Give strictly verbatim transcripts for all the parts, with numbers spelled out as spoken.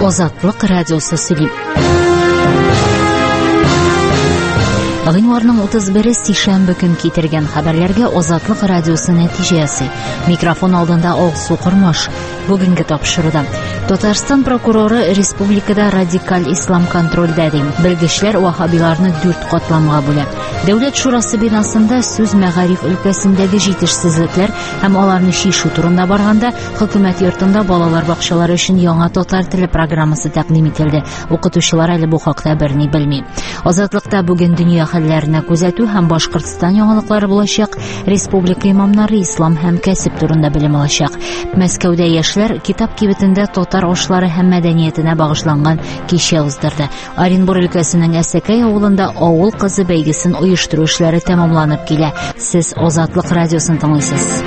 Азатлык радиосы сөйли. Гыйнварның утыз бире сишәмбе көн китергән хәбәрләргә Азатлык радиосы нәтиҗәсе. Микрофон алдында Алсу Кормаш. Бүгенге тапшыруда Татарстан прокуроры республикада радикаль ислам контрольдә ди. Белгечләр вахабиларны дүрт катламга бүлә. Дәүләт шурасы бинасында сүз мәгариф өлкәсендәге җитешсезлекләр һәм аларны чишү турында барганда хөкүмәт йортында балалар бакчалары өчен яңа татар теле программасы тәкъдим ителде. Укытучылар әле бу хакта берни белми. Азатлыкта бүген дөнья хәлләренә күзәтү һәм Башкортстан яңалыклары булачак. Республика имамнары ислам һәм кәсеп турында белем алачак. Мәскәүдә яшьләр китап кибетендә татар ашлары һәм мәдәниятенә багышланган кичә уздырды. Оренбур өлкәсенең Әсәкәй авылында авыл кызы бәйгесен оештыру эшләре тәмамланып килә. Сез Азатлык радиосын тыңлыйсыз.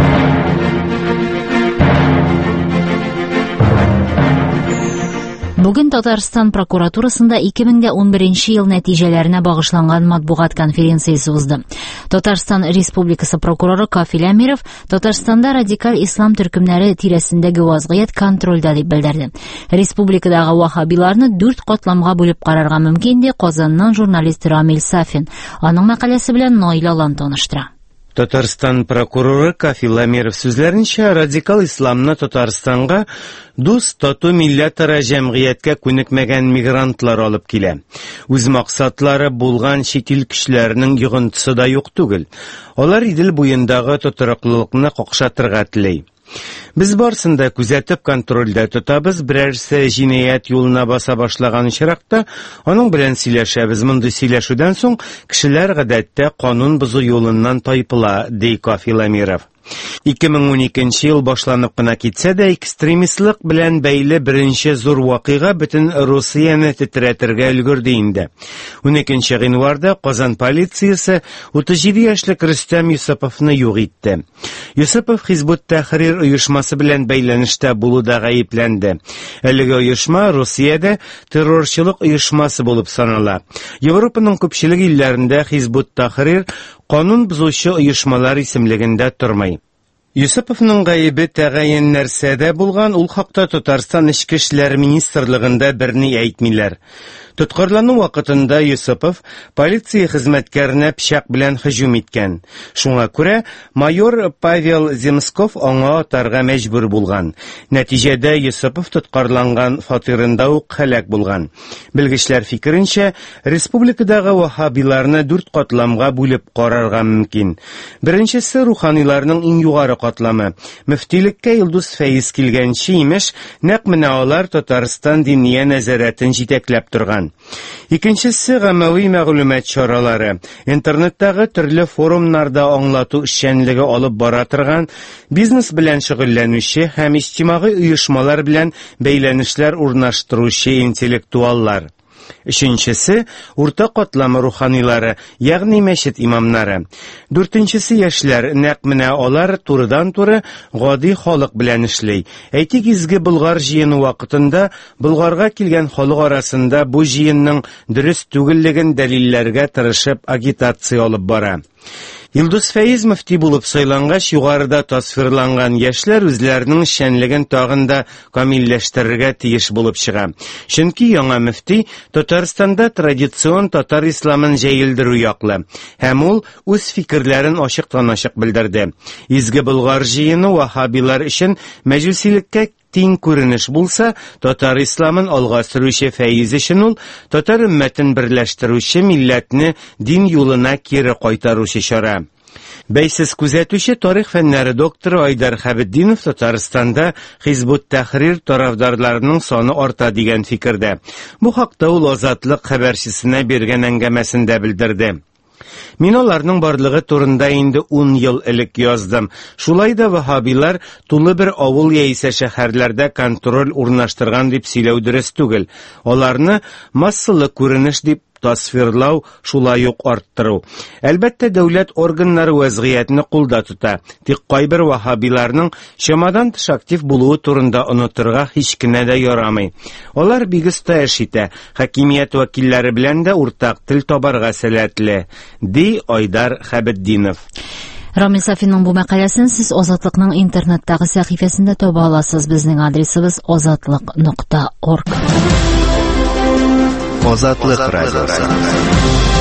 Бүген Татарстан прокуратурасында ике мең дә унберенче ел нәтиҗәләренә багышланган матбугат конференциясе узды. Татарстан Республикасы прокуроры Кафил Әмиров Татарстанда радикаль ислам төркемнәре тирәсендәге вазгыять контрольдә дип белдерде. Республикадагы вахабиларны дүрт катламга бүлеп карарга мөмкин ди Казаннан журналист Рамил Сафин. Аның мәкаләсе белән Наил Алан таныштыра. Татарстан прокуроры Кафил Әмиров сүзләренчә, радикаль исламны Татарстанга дус тату милләтара җәмгыятькә күнекмәгән мигрантлар алып килә. Үз максатлары булган чит ил көчләренең йогынтысы да юк түгел. Алар Идел буендагы тотрыклылыкны какшатырга теләй. Без барсында күзәтеп контрольдә тотабыз, берәрсе җинаять юлына баса башлаган очракта, аның белән сөйләшәбез. Мондый сөйләшүдән соң кешеләр гадәттә канун бозу юлыннан тайпыла, ди Кафил Әмиров. ике мең уникенче ел башланып кына китсә дә, экстремистлык белән бәйле беренче зур вакыйга бөтен Русияне тетрәтергә өлгерде инде. уникенче гыйнварда Казан полициясе утыз җиде яшьлек Рөстәм Юсуповны юк итте. Юсупов Хизбут Тәхрир оешмасы белән бәйләнештә булуда гаепләнде. Әлеге оешма Русиядә террорчылык оешмасы булып санала. Европаның күпчелек илләрендә Хизбут Тәхрир канун бозучы оешмалар исемлегендә тормый. Юсуповның гаебе тәгаен нәрсәдә булган, ул хакта Татарстан Эчке эшләр министрлыгында берни әйтмиләр. Тоткарлану вакытында Юсупов полиция хезмәткәренә пычак белән һөҗүм иткән. Шуңа күрә майор Павел Земсков аңа атарга мәҗбүр булган. Нәтиҗәдә Юсупов тоткарланган фатирында ук һәлак булган. Белгечләр фикеренчә, республикадагы вахабиларны дүрт катламга бүлеп карарга мөмкин. Беренчесе руханиларның иң югары катламы. Мөфтилеккә Илдус Фәиз килгәнче имеш, нәкъ менә алар Татарстан диния нәзарәтен җитәкләп торган. Икенчесе гамәви мәгълүмат чаралары. Интернеттагы төрле форумнарда аңлату эшчәнлеге алып бара торган, бизнес белән шөгыльләнүче һәм иҗтимагый оешмалар белән бәйләнешләр урнаштыручы интеллектуаллар. Өченчесе урта катламы руханилары, ягъни мәчет имамнары. Дүртенчесе яшьләр, нәкъ менә алар турыдан-туры гади халык белән эшли. Әйтик, изге Болгар җыены вакытында Болгарга килгән халык арасында бу җыенның дөрес түгеллеген дәлилләргә тырышып агитация алып бара. Илдус Фәиз мөфти булып сайлангач, югарыда тасвирланган яшьләр үзләренең эшчәнлеген тагын да камилләштерергә тиеш булып чыга. Чөнки яңа мөфти Татарстанда традицион татар исламын җәелдерү яклы, һәм ул үз фикерләрен ачыктан-ачык белдерде. Изге Болгар җыены вахабилар өчен мәҗүсилеккә тиң күренеш булса, татар исламын алга сөрүче Фәиз өчен ул татар өммәтен берләштерүче, милләтне дин юлына кире кайтаручы чара. Бәйсез күзәтүче тарих фәннәре докторы Айдар Хәбетдинов Татарстанда Хизбут Тәхрир тарафдарларының саны арта дигән фикердә. Бу хакта ул Азатлык хәбәрчесенә биргән әңгәмәсендә белдерде. Мин аларның барлыгы турында инде ун ел элек яздым. Шулай да вахабилар тулы бер авыл яисә шәһәрләрдә контроль урнаштырган дип сөйләү дөрес түгел. Аларны массалы күренеш дип тасвирлау, шулай ук арттыру. Әлбәттә, дәүләт органнары вазгыятны кулда тота. Тик кайбер вахабиларның чамадан тыш актив булуы турында онытырга һич кенә дә ярамый. Алар бик оста эш итә. Хакимият вәкилләре белән дә уртак тел табарга сәләтле, ди Айдар Хәбетдинов. Рамил Сафинның бу мәкаләсен сез Азатлыкның интернеттагы сәхифәсендә таба аласыз. Безнең адресыбыз азатлык нокта орг. Азатлык радиосы.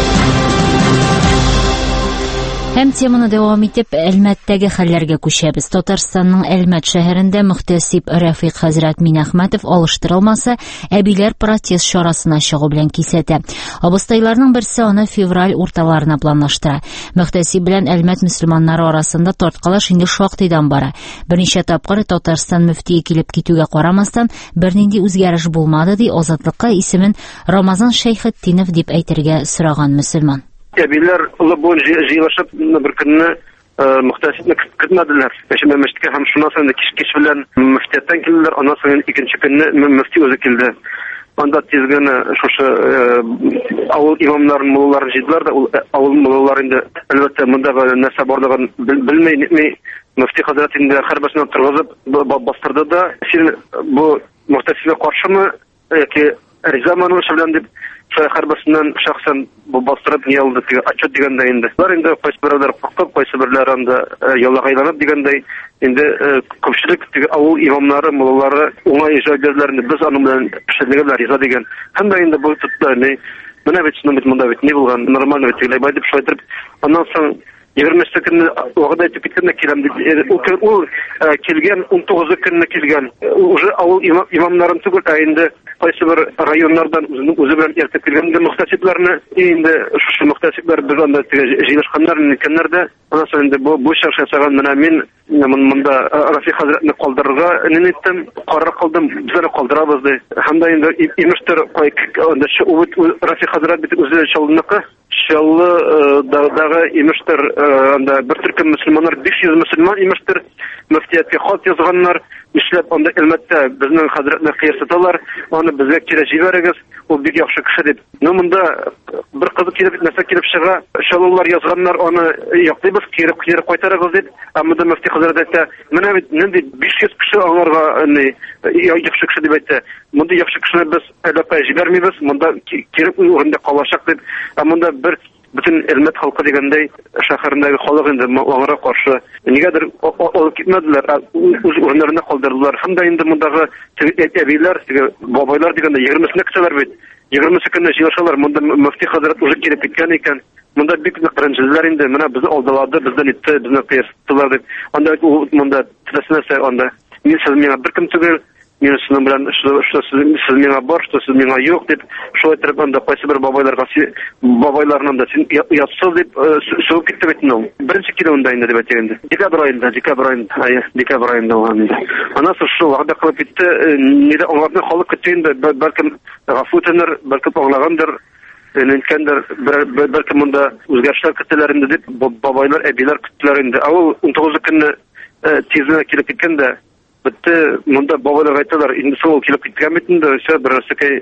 Һәм теманы дәвам итеп, Әлмәттәге хәлләргә күчәбез. Татарстанның Әлмәт шәһәрендә мөхтәсиб Рәфыйк хәзрәт Минәхмәтов алыштырылмаса, әбиләр протест чарасына чыгу белән кисәтә. Абыстайларның берсе аны февраль урталарына планлаштыра. Мөхтәсиб белән Әлмәт мөселманнары арасында тарткалаш инде шактыйдан бара. Берничә тапкыр Татарстан мөфтие килеп китүгә карамастан, бернинди үзгәреш булмады, ди Азатлыкка исемен Рамазан Шәйхетдинов дип әйтергә сораган мөселман. Әбиләр улы буын җыелышып бер көнне мөхтәсибне көтмәделәр. Яшәмә мәчеткә һәм шуннан соң кич-кич белән мөфтияттан килделәр. Аннан соң икенче көнне мөфти үзе килде. Анда тиз генә шушы авыл имамнарын, муллаларын җыйдылар да, авыл муллалары инде әлбәттә мондагы нәрсә барлыгын белмәй, нитми, мөфти хәзрәт инде һәрберсенә торгызып бастырды да, син бу мөхтәсибгә каршымы яки ризамы шәблән дип һәрберсеннән шәхсән бастырып не алды дип отчет дигәндә инде. Бар инде кайсы берәүләр куркып, кайсы берләр анда яллагайланып дигәндәй инде күпчелек авыл имамнары, муллалары уңай җавапларны без аның белән пешердегеләр риза дигән. Һәм дә инде бу тотты не менә бит шуның бит монда бит не булган, нормаль бит дип дип шайтырып, аннан соң егерме көнне вакыт әйтеп киткәндә киләм дип ул килгән он тугыз көнне килгән. Уже авыл имамнарын түгел, ә инде кайсы бер районнардан үзенең үзе белән ертеп килгән мөхтәсибләрне инде шушы мөхтәсибләр без анда җыелышканнар икәннәр. Аннан соң инде бу бу шәхес ясаган менә мин монда Рәфыйк хәзрәтне калдырырга нинеттем, карар кылдым, безне калдырабыз ди. Һәм дә инде имештер кайк анда Рәфыйк хәзрәт бит үзе чалыныкы Шаллы дагы имештер анда бер төркем мөселманнар биш йөз мөселман имештер мөфтиятка хат язганнар. Эшләп анда Әлмәттә безнең хәзрәтне кыерсыталар, аны безгә кире җибәрегез, ул бик яхшы кеше дип. Ну монда бер кызы килеп нәрсә килеп чыга, шаллылар язганнар, аны яклыйбыз, кире кире кайтарыгыз дип. Әмма да мөфти хәзрәт әйтә, менә бит нинди биш йөз кеше аңарга ни яхшы кеше дип әйтә. Монда яхшы кешене без әлбәттә җибәрмибез, монда кире урында калачак дип. Әмма монда бер bütün Әлмәт халкы дигәндәй шәһәрендәге халык инде аңара каршы нигәдер алып китмәделәр, үз урыннарына калдырдылар. Һәм дә инде мондагы әбиләр, бабайлар дигәндә егермесенә китәләр бит. егермесе көнне җыелышалар. Монда мөфти хәзрәт уже килеп киткән икән. Монда бик нык рәнҗеләр инде. Менә безне алдылады, бездән итте, безне кыерсыттылар дип. Анда монда теләсенәсә анда мин сез миңа беркем түгел, мин сезнең белән что сез миңа бар, что сез миңа юк дип, шулай итеп анда кайсы бер бабайларга бабайларның да син ятсыз дип сөүп китте бит инде. Беренче килүендә инде дип әйткәндә. Декабрь аенда, декабрь аенда, ая, декабрь аенда булган. Аннан соң шул вакытта кылып китте, ниде аңларны халык көтте инде, бәлкем гафутенер, бәлкем аңлагандыр. Нинкәндер бәлкем монда үзгәрешләр көтәләр инде дип бабайлар, әбиләр көттеләр инде. Ул он тугыз көнне тизләр килеп киткәндә битте монда бабайлар әйтәләр, инде сол килеп киткән бит инде, шә берсекәй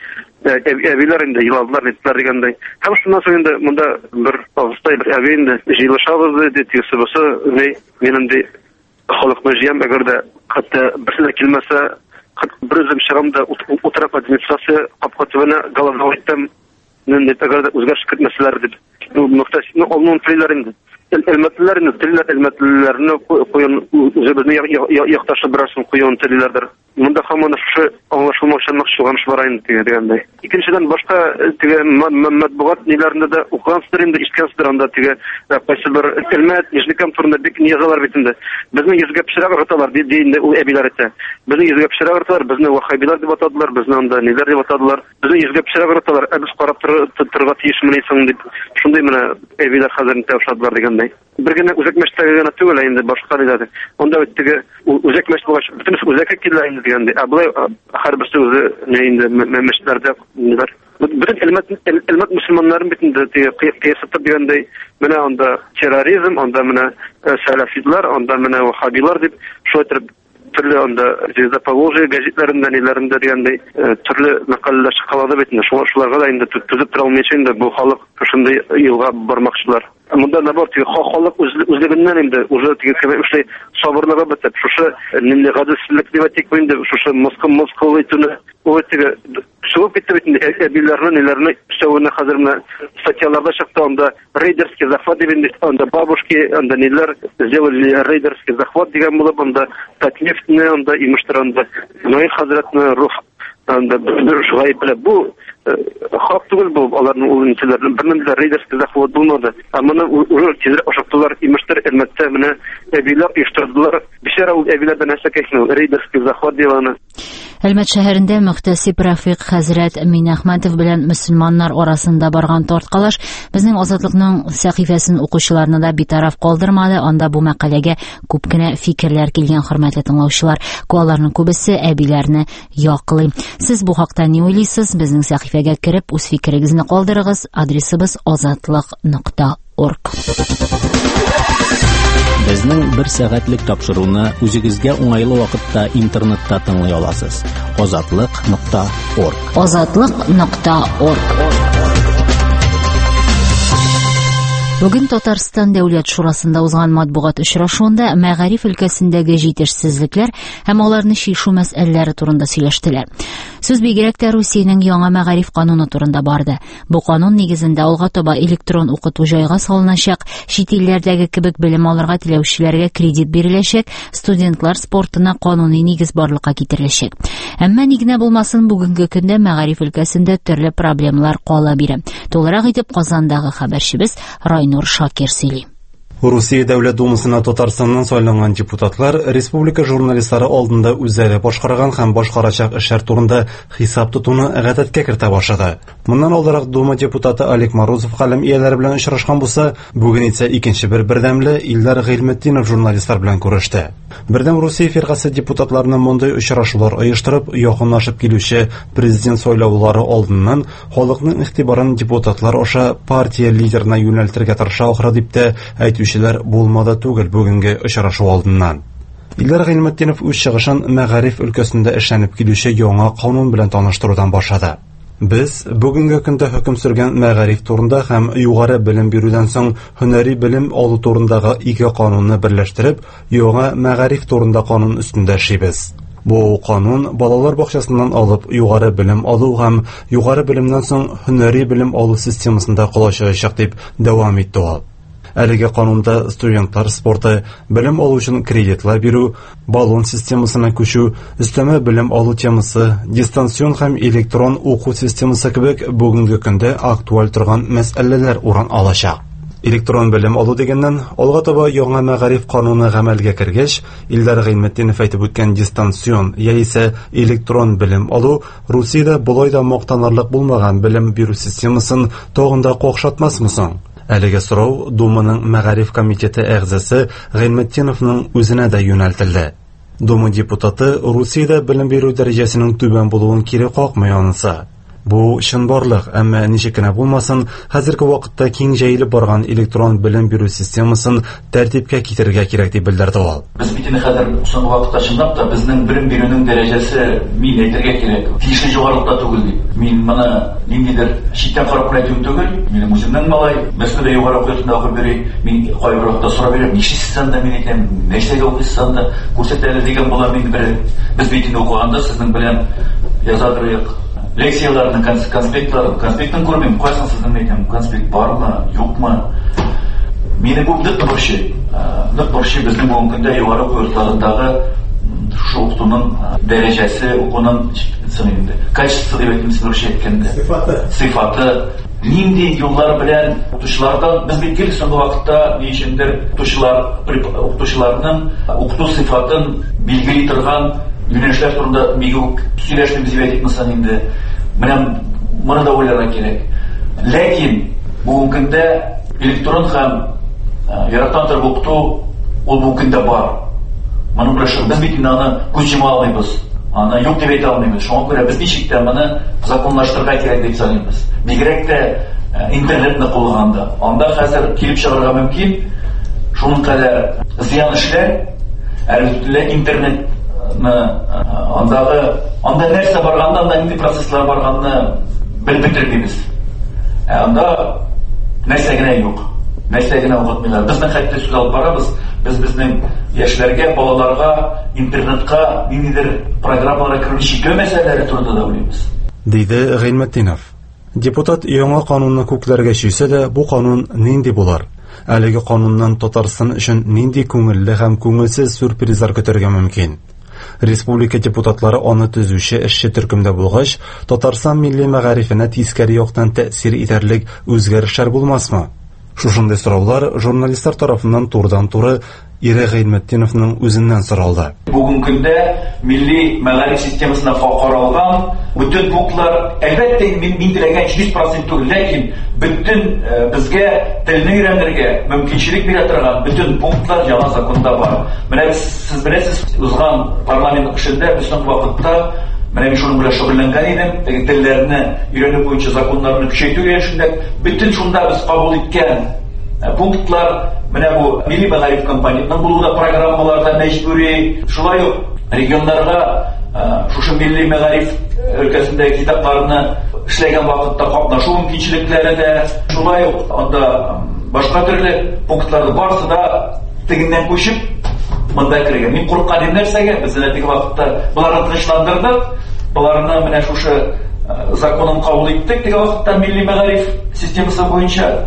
әбиләр инде иладылар дитләр дигәндәй. Һәм шуннан соң инде монда бер авыстай бер әби инде җыелышабыз дип тисебесе, ни минем ди халыкны җыям, әгәр дә хәтта берсе килмәсә, бер үзем чыгам да утырып администрация капка төбенә галавна иттем. Нинди әгәр дә үзгәреш көтмәсләр дип. Бу мөхтәсибне алуын телиләр инде. Әлмәтлеләр инде телиләр, әлмәтлеләрне куйын үзебезне якташы берәрсен куйын телиләрдер. Монда һаман шушы аңлашылмаучанлык чыган бара инде дигәндәй. Икенчедән башка теге матбугат ниләрендә дә укыгансыздар инде, ишеткәнсездер анда теге кайсы бер Әлмәт Нижникам турында бик язалар бит инде. Безнең йөзгә пешерә ырталар ди инде ул әбиләр әйтә. Безнең йөзгә пешерә ырталар, безне вахабилар дип атадылар, безне анда ниләр дип атадылар. Безнең йөзгә пешерә ырталар, ә без карап торырга тиешме соң дип. Шундый менә әбиләр хәзерне тәвшадылар дигәндәй. Бер генә үзәк мәчеттәге генә түгел инде, башка диләр. Онда теге үзәк мәчет булгач, бөтенесе үзәккә килә инде дигәндәй. Ә булай һәрберсе үзе инде мәчетләрдә ниләр. Бөтен Әлмәт Әлмәт мөселманнарын бит инде кыясәттә дигәндәй, менә анда терроризм, анда менә сәләфидләр, анда менә вахабилар дип шулай итеп төрле анда Звезда Поволжья газетләрендә ниләрендә дигәндәй төрле мәкаләләр чыгалады бит инде. Шуларга да инде түзеп тора алмыйча инде бу халык шундый юлга бармакчылар. Монда наоборот, халык үзлегеннән инде уже теге кебек сабырлыгы бетеп, шушы нинди гаделсезлек дип әйтик инде, шушы Москва Москва итүне үтеге чыгып китте бит инде әбиләрне, ниләрне сөвенә хәзер менә статьяларда чыкты, анда рейдерский захват дип инде, анда бабушки, анда ниләр сделали рейдерский захват дигән булып, анда Татнефтьне, анда имештыранда Ноэль хәзрәтне рух анда бер шулай белә бу хак түгел бу, аларның улынчыларның бернең дә рейдерский захват булмады. Амына уже тизрәк ашыктылар, имештер әлмәттә менә әбиләр оештырдылар. Бишара ул әбиләрдән нәрсә кәсне рейдерский захват дигән. Әлмәт шәһәрендә мөхтәсиб Рафиq хәзрәт Минәхмәтов белән мөселманнар арасында барган тарткалаш безнең Азатлыкның сәхифәсен укучыларны да битараф калдырмады. Анда бу мәкаләгә күп кенә фикерләр килгән, хөрмәтле тыңлаучылар. Аларның күбесе әбиләрне яклый. Сез бу хакта ни уйлыйсыз? Безнең сәхифәгә кереп үз фикерегезне калдырыгыз. Адресыбыз азатлык нокта орг. Безнең бер сәгатьлек тапшыруны үзегезгә уңайлы вакытта интернетта тыңлый аласыз. азатлык нокта орг. азатлык нокта орг. Бүген Татарстан Дәүләт Шурасында узган матбугат очрашуында мәгариф өлкәсендәге җитешсезлекләр һәм аларны чишү мәсьәләләре турында сөйләштеләр. Сүз бигрәк тә Русиянең яңа мәгариф кануны турында барды. Бу канун нигезендә алга таба электрон укыту җайга салыначак, чит илләрдәге кебек белем алырга теләүчеләргә кредит биреләчәк, студентлар спортына кануни нигез барлыкка китереләчәк. Әмма ни генә булмасын, бүгенге көндә мәгариф өлкәсендә төрле проблемалар кала бирә. Толырак итеп Казандагы хәбәрчебез Райнур Шакир сөйли. Русия Дәүләт Думасына Татарстаннан сайланган депутатлар республика журналистлары алдында үзләре башкарган һәм башкарачак эшләр турында хисап тотуны гадәткә кертә башлады. Моннан алдарак Дума депутаты Олег Морозов каләм ияләре белән очрашкан булса, бүген исә икенче бер бердәмле Илдар Гыйлметдинов журналистлар белән күреште. Бердәм Русия фиркасы депутатларны мондай очрашулар оештырып, якынлашып килүче президент сайлаулары алдыннан халыкның игътибарын депутатлар аша партия лидерына юнәлтергә тырыша ахры дип тә әйтүчеләр булмады түгел бүгенге очрашу алдыннан. Илдар Гыйлметдинов үз чыгышын мәгариф өлкәсендә эшләнеп килүче яңа канун белән таныштырудан башлады. Без бүгенге көндә хөкем сөргән мәгариф турында һәм югары белем бирүдән соң һөнәри белем алу турындагы ике канунны берләштереп, яңа мәгариф турында канун өстендә эшлибез. Бу канун балалар бакчасыннан алып югары белем алу һәм югары белемнән соң һөнәри белем алу системасында кулланылачак дип дәвам итте ул. Әлеге канунда студентлар спорты, белем алу өчен кредитлар бирү, баллон системасына күчү, өстәмә белем алу темасы, дистанцион һәм электрон уку системасы кебек бүгенге көндә актуаль торган мәсьәләләр урын алачак. Электрон белем алу дигәннән алга таба яңа мәгариф кануны гамәлгә кергәч, Илдар Гыйлметдинов әйтеп үткән дистанцион яисә электрон белем алу Русиядә булай да мактанарлык булмаган белем бирү системасын тагын да какшатмасмы соң? Әлеге сорау Думаның мәгариф комитеты әгъзасы Гыйлметдиновның үзенә дә юнәлтелде. Дума депутаты Русиядә белем бирү дәрәҗәсенең түбән булуын кире какмый анысы. Бу чынбарлык, әмма ничек кенә булмасын, хәзерге вакытта киң җәелеп барган электрон белем бирү системасын тәртипкә китерергә кирәк дип белдерде ул. Без бит инде хәзер соңгы вакытта чынлап та безнең белем бирүнең дәрәҗәсе мин әйтергә кирәк, тиешле югарылыкта түгел дип. Мин моны ниндидер читтән карап әйтүем түгел, минем үземнең малай Мәскәүдә югары укытуда укып йөри, мин кайбер вакытта сорап бирәм, ничек анда мин әйтәм, нәрсәгә укыйсыз анда, күрсәт әле дигән була мин бер. Без бит инде укыганда сезнең белән язадырык лекцияларны, конспектларын, конспектын күрмим, кайсын сезнең әйтәм, конспект бармы, юкмы? Мине бу нык борчый. Нык борчый безнең бу көндә югары курсларындагы шу укытуның дәрәҗәсе, укуның инде качество дип әйтәм, сез әйткәндә. Сыйфаты. Сыйфаты. Нинди юллар белән укытучылардан без бит килсен бу вакытта ни өчендер укытучылар, укытучыларның укыту сыйфатын билгели торган юнәлешләр турында мигүк сөйләшмибез дип әйтик мөсән инде. Менә моны да уйларга кирәк. Ләкин бу көндә электрон һәм яраттан торып укыту ул бу көндә бар. Моны белән без бит аны күз йома алмыйбыз. Аны юк дип әйтә алмыйбыз. Шуңа күрә без ничек тә моны законлаштырырга кирәк дип саныйбыз. Бигрәк тә интернетны кулланганда. Анда хәзер килеп чыгарга мөмкин. Шуның кадәр зыян эшләр, әлбәттә интернет андагы анда нәрсә барганда, анда нинди процесслар барганны белеп бетермибез. Анда нәрсә генә юк. нәрсә генә укытмыйлар. Безнең хәтта сүз алып барабыз, без безнең яшьләргә, балаларга интернетка ниндидер программаларга керү чикләү мәсьәләләре турында да уйлыйбыз. Диде Гыйлметдинов. Депутат яңа канунны күкләргә чөйсә дә, бу канун нинди булар? Әлеге кануннан Татарстан өчен нинди күңелле һәм күңелсез сюрпризлар көтәргә мөмкин? Республика депутатлары аны төзүче эшче төркемдә булгач, Татарстан милли мәгарифенә тискәре яктан тәэсир итәрлек үзгәрешләр булмасмы? Шушындый сораулар журналистлар тарафыннан турыдан-туры Ире Гыйлметдиновның үзеннән соралды. Бүгенге көндә милли мәгариф системасына каралган бүтән пунктлар әлбәттә мин теләгән йөз процент түгел, ләкин бүтән безгә телне өйрәнергә мөмкинчелек бирә торган бүтән пунктлар яңа законда бар. Менә сез беләсез, узган парламент эшендә безнең вакытта менә шуның белән шөгыльләнгән идем, телләрне өйрәнү буенча законнарны күчәйтү эшендә бүтән шунда без кабул иткән пунктлар менә бу милли мәгариф компаниясының булуда программаларда мәҗбүри, шулай ук регионнарга шушы милли мәгариф өлкәсендәге китапларны эшләгән вакытта катнашу мөмкинчелекләре дә, шулай ук анда башка төрле пунктлар барсы да тегеннән күчеп монда кергән. Мин курккан идем нәрсәгә? Без әлеге вакытта буларны тынычландырдык, буларны менә шушы законын кабул иттек, теге вакытта милли мәгариф системасы буенча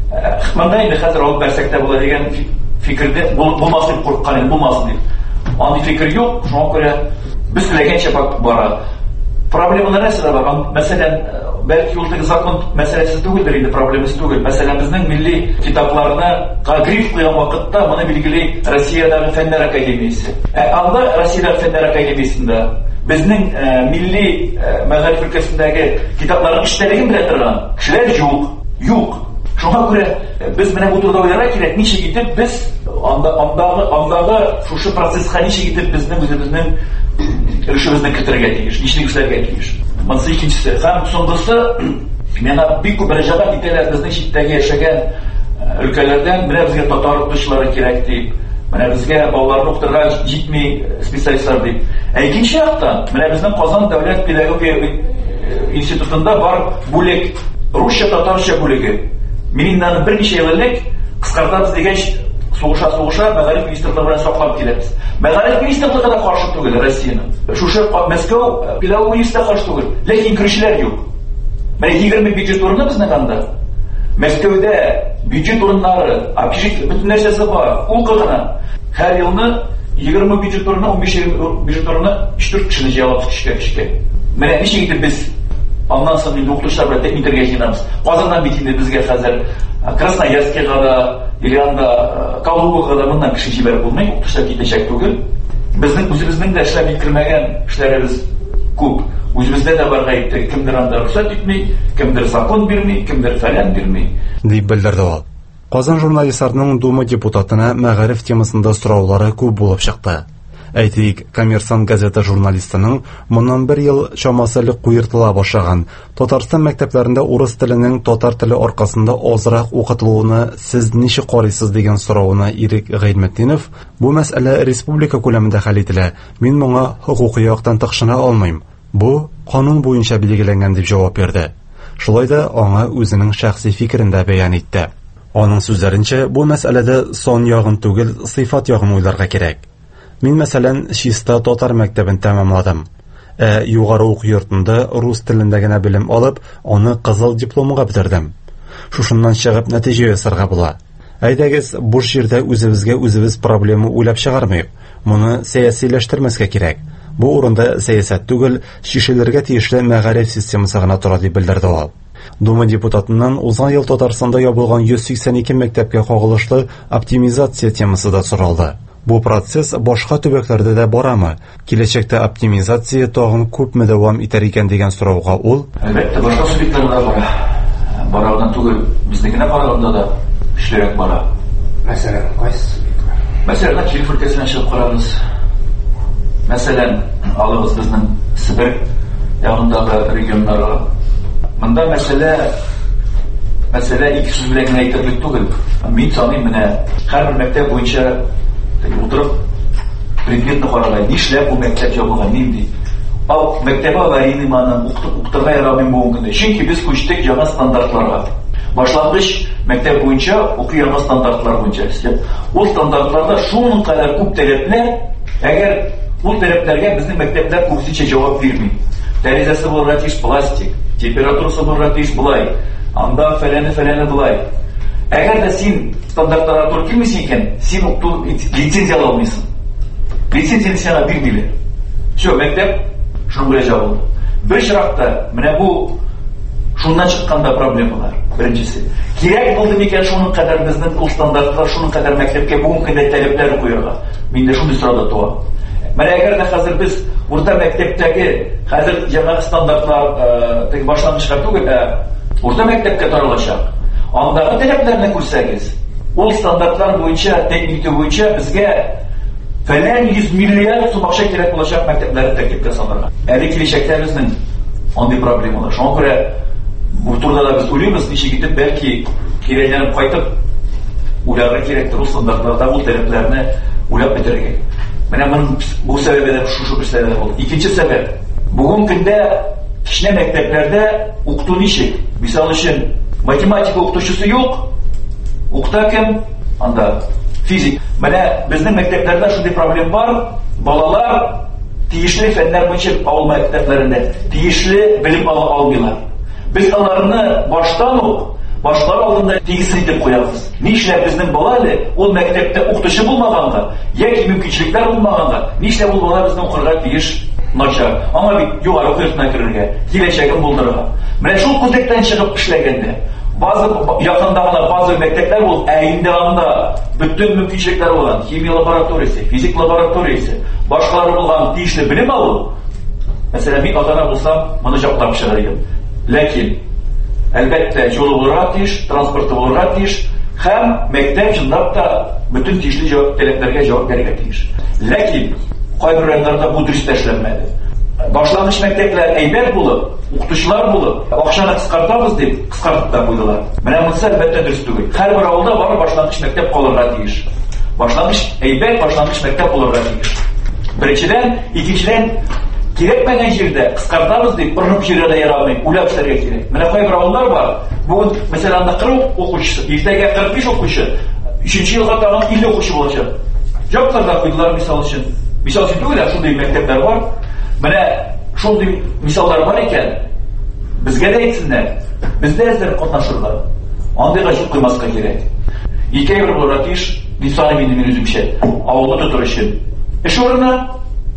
монда инде хәзер алып берсәк тә була дигән фикердә булмас дип курккан идем, булмас дип. Андый фикер юк, шуңа күрә без теләгәнчә бара. Проблемалар нәрсәдә бар? Мәсәлән, бәлки ул теге закон мәсьәләсе түгелдер инде, проблемасы түгел. Мәсәлән, безнең милли китапларны гриф куйган вакытта моны билгели Россиядагы Фәннәр академиясе. Ә анда Россиядагы Фәннәр академиясендә безнең милли мәгариф өлкәсендәге китапларның эчтәлеген белә торган кешеләр юк. Юк. Шуңа күрә без менә бу турыда уйларга кирәк, ничек итеп без анда андагы андагы шушы процесска ничек итеп безнең үзебезнең өлешебезне кертергә тиеш, ничек эшләргә тиеш. Монысы икенчесе. Һәм соңгысы, менә бик күп дәрәҗәдә итәләр безнең читтәге яшәгән өлкәләрдән менә безгә татар укытучылары кирәк дип, менә безгә балаларны укытырга җитми специалистлар дип. Ә икенче яктан, менә безнең Казан дәүләт педагогия институтында бар бүлек русча татарча бүлеге. Миннән берничә ел элек кыскартабыз дигәч сугыша-сугыша мәгариф министрлыгы белән саклап киләбез. Мәгариф министрлыгы да каршы түгел Россиянең. Шушы Мәскәү педагог университеты каршы түгел, ләкин кирүчеләр юк. Менә егерме бюджет урыны безнең анда. Мәскәүдә бюджет урыннары, общежитие, бөтен нәрсәсе бар. Ул кылгына һәр елны егерме бюджет урыны, он биш бюджет урыны өч-дүрт кешене җыялап кичкә-кичкә. Менә ничек итеп без аннан соң инде укытучылар белән тәэминләргә җыенабыз. Казаннан бит инде безгә хәзер Красноярскига да, или анда Калугага да моннан кеше җибәреп булмый, укытучылар китәчәк түгел. Безнең үзебезнең дә эшләп беткермәгән эшләребез күп. Үзебездә дә барга итте, кемдер анда рөхсәт итми, кемдер закон бирми, кемдер фәлән бирми. Дип белдерде ул. Казан журналистларының Дума депутатына мәгариф темасында сораулары күп булып чыкты. Әйтик, Коммерсант газета журналистының моннан бер ел чамасы куертыла башлаган Татарстан мәктәпләрендә урыс теленең татар теле аркасында азрак укытылуына сез ничек карыйсыз дигән соравына Ирек Гыйлметдинов, бу мәсьәлә республика күләмендә хәл ителә. Мин моңа хукукый яктан тыкшына алмыйм. Бу канун буенча билгеләнгән дип җавап бирде. Шулай да аңа үзенең шәхси фикерен дә бәян итте. Аның сүзләренчә, бу мәсьәләдә сон ягын түгел, сыйфат ягын уйларга кирәк. Мин, мәсәлән, Чиста татар мәктәбен тәмамладым. Ә югары уку йортында рус телендә генә белем алып, аны кызыл дипломга бетердем. Шушыннан чыгып нәтиҗә ясарга була. Әйдәгез, бу җирдә үзебезгә үзебез проблема уйлап чыгармыйк. Моны сәясиләштермәскә кирәк. Бу урында сәясәт түгел, шишеләргә тиешле мәгариф системасы гына тора дип белдерде ул. Дума депутатыннан узган ел Татарстанда ябылган йөз сиксән ике мәктәпкә кагылышлы оптимизация темасы да соралды. Бу процесс башка төбәкләрдә дә барамы? Киләчәктә оптимизация тагын күпме дәвам итәр икән дигән сорауга ул: Әлбәттә, башка субъектларда бара. Бараган түгел, безнекенә караганда да эшләрәк бара. Мәсәлән, кайсы субъектлар? Мәсәлән, Киров өлкәсенә чыгып карабыз. Мәсәлән, алыгыз безнең Себер ягындагы регионнарга. Монда мәсьәлә мәсьәлә ике сүз белән генә әйтерлек түгел. Мин саныйм, менә һәр бер мәктәп буенча утырып предметны караган, нишләп бу мәктәп ябылган, нинди. Ал мәктәп аварийный маны укытырга ярамый бүгенге көндә. Чөнки без күчтек яңа стандартларга. Башлангыч мәктәп буенча укый яңа стандартлар буенча эшләп. Ул стандартларда шуның кадәр күп таләпләр, әгәр ул таләпләргә безнең мәктәпләр күбесенчә җавап бирми. Тәрәзәсе булырга тиеш пластик, температурасы булырга тиеш булай, анда фәләне-фәләне булай. Әгәр дә син стандартларга туры килмисең икән, син укту лицензия ала алмыйсың. Лицензияны сиңа бирмиләр. Шо, мәктәп шуның белән җавап. Бер чиракта менә бу шуннан чыкканда проблемалар. Беренчесе, кирәк булды микән шуның кадәр безнең ул стандартлар, шуның кадәр мәктәпкә бүгенге көндә таләпләр куярга. Миндә шундый сорау да туа. Менә әгәр дә хәзер без урта мәктәптәге хәзер жаңа стандартлар теге башлангычка түгел, урта мәктәпкә таралачак. Андагы таләпләрне күрсәгез, ул стандартлар буенча, техника буенча безгә фәлән йөз миллиард сум акча кирәк булачак мәктәпләрне тәртипкә салырга. Әле киләчәктә безнең андый проблемалар. Шуңа күрә бу турыда да без уйлыйбыз, ничек итеп бәлки кирәкләнеп кайтып уйларга кирәктер ул стандартларда ул таләпләрне уйлап бетерергә. Менә моның бу сәбәбе шушы бер сәбәп булды. Икенче сәбәп, бүген көндә кичнә мәктәпләрдә укыту ничек? Мисал өчен, математика укытучысы юк, укыта кем? Анда физик. Менә безнең мәктәпләрдә шундый проблема бар. Балалар тиешле фәннәр буенча авыл мәктәпләрендә тиешле белем ала алмыйлар. Без аларны баштан ук башлар алдында тигез итеп куябыз. Нишләп безнең бала әле ул мәктәптә укытучы булмаганга, яки мөмкинчелекләр булмаганга, нишләп ул бала безнең укырга тиеш начар? Аңа бит югары курсына керергә, киләчәген булдырырга. Менә шул күзлектән чыгып эшләгәндә, базы якында гына базы мәктәпләр ул, ә инде анда бөтен мөмкинчелекләр булган, химия лабораториясе, физик лабораториясе, башкалары булган тиешле белем алу. Мәсәлән, мин ата-ана булсам, моны җаклап чыгар идем. Ләкин әлбәттә җолы булырга тиеш, транспорты булырга тиеш, һәм мәктәп чынлап та бөтен тиешле җавап таләпләргә җавап бирергә тиеш. Ләкин кайбер районнарда бу дөрес эшләнмәде. Башлангыч мәктәпләр әйбәт булып, укытучылар булып, акчаны кыскартабыз дип кыскартып та куйдылар. Менә монысы әлбәттә дөрес түгел. Һәрбер авылда бар башлангыч мәктәп калырга тиеш. Башлангыч әйбәт башлангыч мәктәп булырга тиеш. Беренчедән, икенчедән кирәкмәгән җирдә кыскартабыз дип борынып җиргә ярамый, уйлап эшләргә кирәк. Менә кайбер авыллар бар. Бүген мәсәлән анда кырык укучы, иртәгә кырык биш укучы, өченче елга тагын илле укучы булачак. Җавапларда куйдылар мисал өчен. Мисал өчен түгел, шундый мәктәпләр бар. Менә шундый мисаллар бар икән, безгә дә әйтсеннәр, бездә әзер катнашырга. Андыйга җүк куймаска кирәк. Ике әйбер булырга тиеш, дип саныйм инде мин үземчә, авылны тотыр өчен. Эш урыны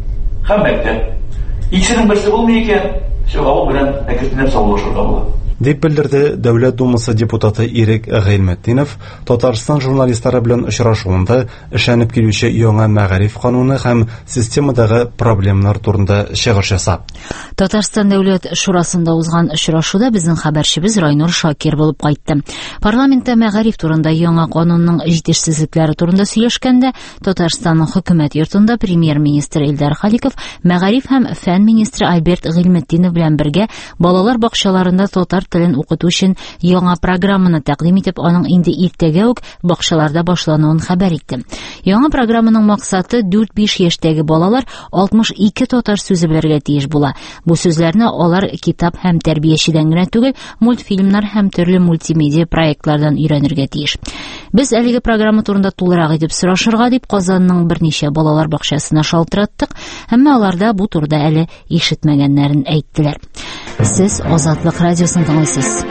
һәм мәктәп. Икесенең берсе булмый икән, шул авыл белән әкренләп саулашырга була. Дип белдерде Дәүләт Думасы депутаты Ирек Гыйлметдинов Татарстан журналистлары белән очрашуында эшәнеп килүче яңа мәгариф кануны һәм системадагы проблемалар турында чыгыш ясап. Татарстан Дәүләт Шурасында узган очрашуда безнең хәбәрчебез Райнур Шакир булып кайтты. Парламентта мәгариф турында яңа канунның җитешсезлекләре турында сөйләшкәндә Татарстанның хөкүмәт йортында премьер-министр Илдар Халиков, мәгариф һәм фән министры Альберт Гыйлметдинов белән бергә балалар бакчаларында татар телен укыту өчен яңа программаны тәкъдим итеп, аның инде иртәгә үк бакчаларда башлануын хәбәр итте. Яңа программаның максаты дүрт-биш яшьтәге балалар алтмыш ике татар сүзе белергә тиеш була. Бу сүзләрне алар китап һәм тәрбиячедән генә түгел, мультфильмнар һәм төрле мультимедиа проектлардан өйрәнергә тиеш. Без әлеге программа турында тулырак итеп сорашырга дип Казанның берничә балалар бакчасына шалтыраттык, әмма аларда бу турыда әле ишетмәгәннәрен әйттеләр. Сез Азатлык радиосын тыңлыйсыз.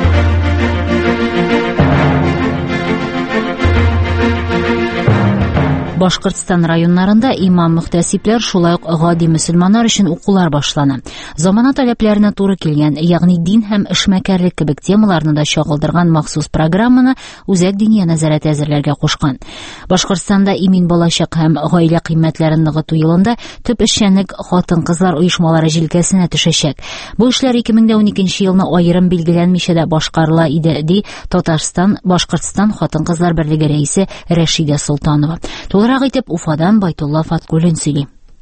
Башкортстан районнарында имам-мөхтәсипләр, шулай ук гади мөселманнар өчен укулар башлана. Замана таләпләренә туры килгән, ягъни дин һәм эшмәкәрлек кебек темаларны да чагылдырган махсус программаны үзәк дини нәзарәт әзерләргә кушкан. Башкортстанда имин балачак һәм гаилә кыйммәтләрен ныгыту елында төп эшчәнлек хатын-кызлар оешмалары җилкәсенә төшәчәк. Бу эшләр ике мең уникенче елны аерым билгеләнмичә дә башкарыла иде, ди Татарстан Башкортстан хатын-кызлар берлеге рәисе Рәшидә Солтанова. Толырак итеп Уфадан Байтулла Фаткуллин сөйли.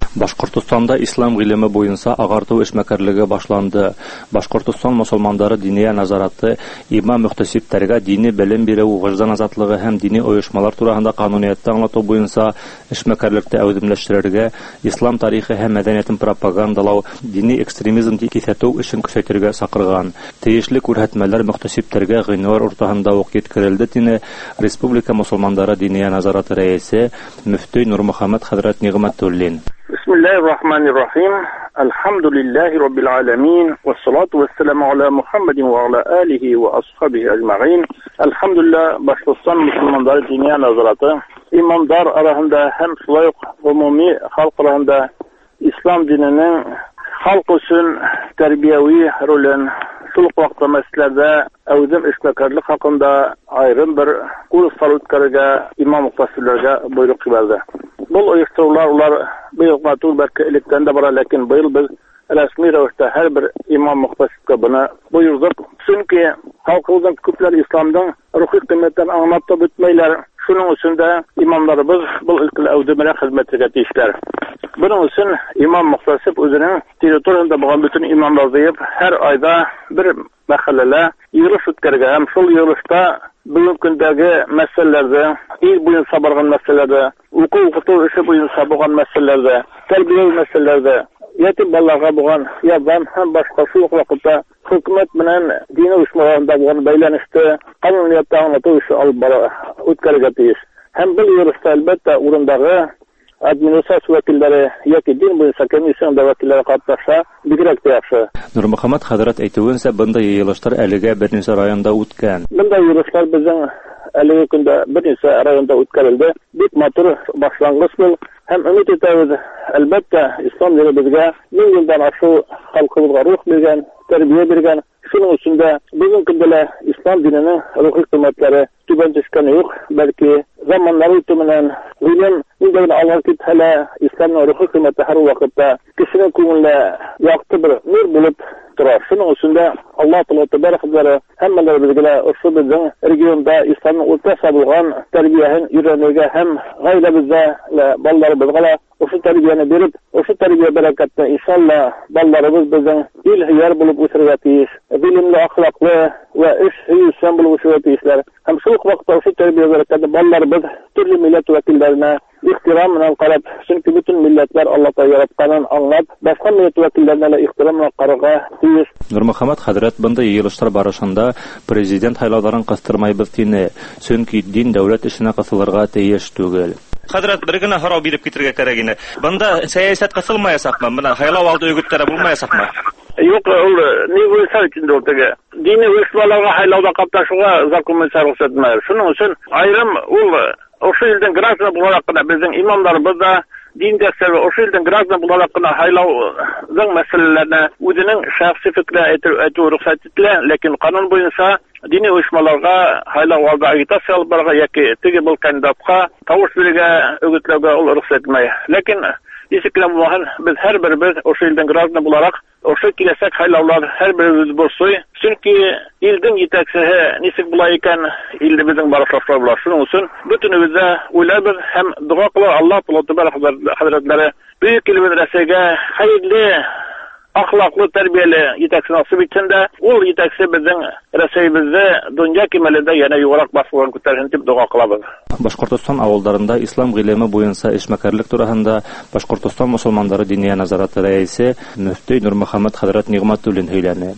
Башкортстанда ислам гыйлеме буенча агарту эшмәкәрлеге башланды. Башкортстан мөселманнары диния назараты, имам мөхтәсибләргә дини белем бирү, вәҗдан азатлыгы һәм дини оешмалар турында кануниятта аңлату буенча эшмәкәрлекне әүдемләштерергә, ислам тарихы һәм мәдәниятен пропагандалау, дини экстремизм кисәтү өчен көчәйтергә сакырган. Тиешле күрһәтмәләр мөхтәсибләргә гыйнвар уртаһында ук yetkерелде дине Республика мөселманнары диния назараты рәисе мөфти Нурмөхәммәд хәзрәт Нигъмәтуллин. بسم الله الرحمن الرحيم الحمد لله رب العالمين والصلاة والسلام على محمد وعلى آله وأصحابه أجمعين الحمد لله Башкортстан мөселманнары диния назараты имамдар арасында һәм шулай ук гомуми халык арасында ислам диненең халык өчен тәрбияви ролен шул вакытта мәсьәләдә әүдем эшмәкәрлек хакында аерым бер курслар үткәрергә имам мөхтәсибләргә боерык җибәрде. Бұл оештырулар улар быелга түгел бәлки электән дә бара, ләкин быел без рәсми рәвештә һәрбер имам мөхтәсибкә буны боердык. Чөнки халкыбызның күпләр исламның рухи кыйммәтен аңлап та бетмәйләр. Шуның өчен дә имамнарыбыз бұл өлкәдә әүдемләр хезмәтергә тиешләр. Буның өчен имам мөхтәсиб үзенең территориясында булган бөтен имамларны җыеп, һәр айда бер мәхәлләлә йөреш үткәргән һәм шул йөрешдә бүгенге көндәге мәсьәләләрдә, ил буенча барган мәсьәләләрдә, уку укыту эше буенча булган мәсьәләләрдә, тәрбия мәсьәләләрдә, ятим балаларга булган ярдәм һәм башка шул вакытта хөкүмәт белән дини оешмаларында булган бәйләнештә кануниятта аңлату эше алып бара үткәрергә тиеш. Һәм бу йөрешдә әлбәттә урындагы администрация вәкилләре яки дин буенча комиссияның вәкилләре катнаша, бигрәк тә яхшы. Нурмөхәммәд хәзрәт әйтүенчә, бундай йыелышлар әлегә берничә районда үткән. Бундай йыелышлар безнең әлеге көндә берничә районда үткәрелде. Бик матур башлангыч бул һәм өмет итәбез, әлбәттә, ислам дине безгә мең елдан ашу халкыбызга рух биргән, тәрбия биргән. Шуның өчен дә бүген көндә ислам диненең рухи кыйммәтләре түбән төшкәне юк, бәлки заманнар үтүменнән гыйлем инде алга китһәлә, исламның рухи кыйммәте һәр вакытта кешенең күңелендә якты бер нур булып тора. Шуның өчен дә Аллаһ Тәбәрәкәтәгә һәммәләребезгә ошо безнең регионда исламның уртасы булган тәрбияһен өйрәнергә һәм гаиләбездә балаларыбызга ошо тәрбияне биреп, ошо тәрбия бәрәкәтне иншалла балаларыбыз безнең ил хыяр булып үсәргә тиеш, гыйлемле, ахлаклы ва эш һөйүчән булып үсәргә тиешләр. Һәм шул вакытта ошо тәрбия бәрәкәте балаларыбыз төрле милләт вәкилләренә ихтирам белән карап, чөнки бөтен милләтләр Аллаһка яратканын аңлап, башка милләт вәкилләренә дә ихтирам белән карарга тиеш. Нурмөхәммәд хәзрәт бундай йыелышлар барышында президент сайлауларын кыстырмайбыз дине, чөнки дин дәүләт эшенә кысылырга тиеш түгел. Хәзрәт, бер генә һорау биреп китергә кирәк ине. Бында сәясәт кысылмаясакмы? Менә сайлау алды өгетләре булмаясакмы? Юк, ул ни булса инде ул теге. Дини оешмаларга сайлауда катнашуга закон буенча рөхсәт итмәләр. Шуның өчен айрым ул ошо илдән граждан буларак кына безнең имамнарыбыз да диндәшләр ошо илдән граждан буларак кына сайлауның мәсьәләләренә үзенең шәхси фикерен әйтү рөхсәт ителә, ләкин канун буенча дини оешмаларга сайлау алды агитация алып барырга яки теге бул кандидатка тавыш бирергә өгетләүгә ул рөхсәт итмәй. Ләкин Исекләм булган без һәрберебез ошо илдән граждан буларак ошо киләсәк сайлаулар һәрберебез борсый. Чөнки илдән җитәкчесе ничек була икән, илдә безнең барышлар була. Шуның өчен бөтенебез дә уйлабыз һәм дуга кылабыз Аллаһ Тәбәрәкәтәгә хәзрәтләре бөек илмән рәсәгә хәйрле ахлаклы тәрбияле җитәкче насыйп итсен дә, ул җитәкче безнең Рәсәйбездә дөнья кимәлендә янә югарак басылган күтәрен дип дуга кылабыз. Башкортстан авылларында ислам гыйлеме буенча эшмәкәрлек турында Башкортстан мөселманнары диния назараты рәисе мөфти Нурмөхәммәд хәзрәт Нигъмәтуллин һөйләне.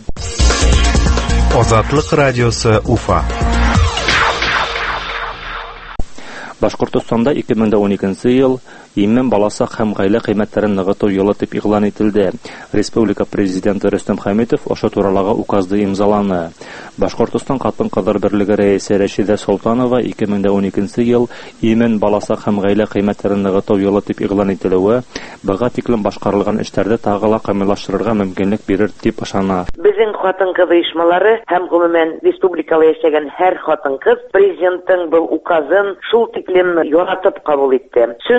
Азатлык радиосы Уфа. Башкортстанда ике мең уникенче ел имән баласак һәм гаилә кыйммәтләрен ныгыту елы дип игълан ителде. Республика президенты Рөстәм Хәмитов ошо турылагы указды имзаланы. Башкортстан хатын-кызлар берлеге рәисе Рәшидә Солтанова ике мең уникенче ел имән баласак һәм гаилә кыйммәтләрен ныгыту елы дип игълан ителүе быга тиклем башкарылган эшләрдә тагыла камиллаштырырга мөмкинлек бирер дип ышана. Безнең хатын-кыз оешмалары һәм гомумән республикада яшәгән һәр хатын-кыз президентның бу указын шул тиклем яратып кабул итте. Чөнки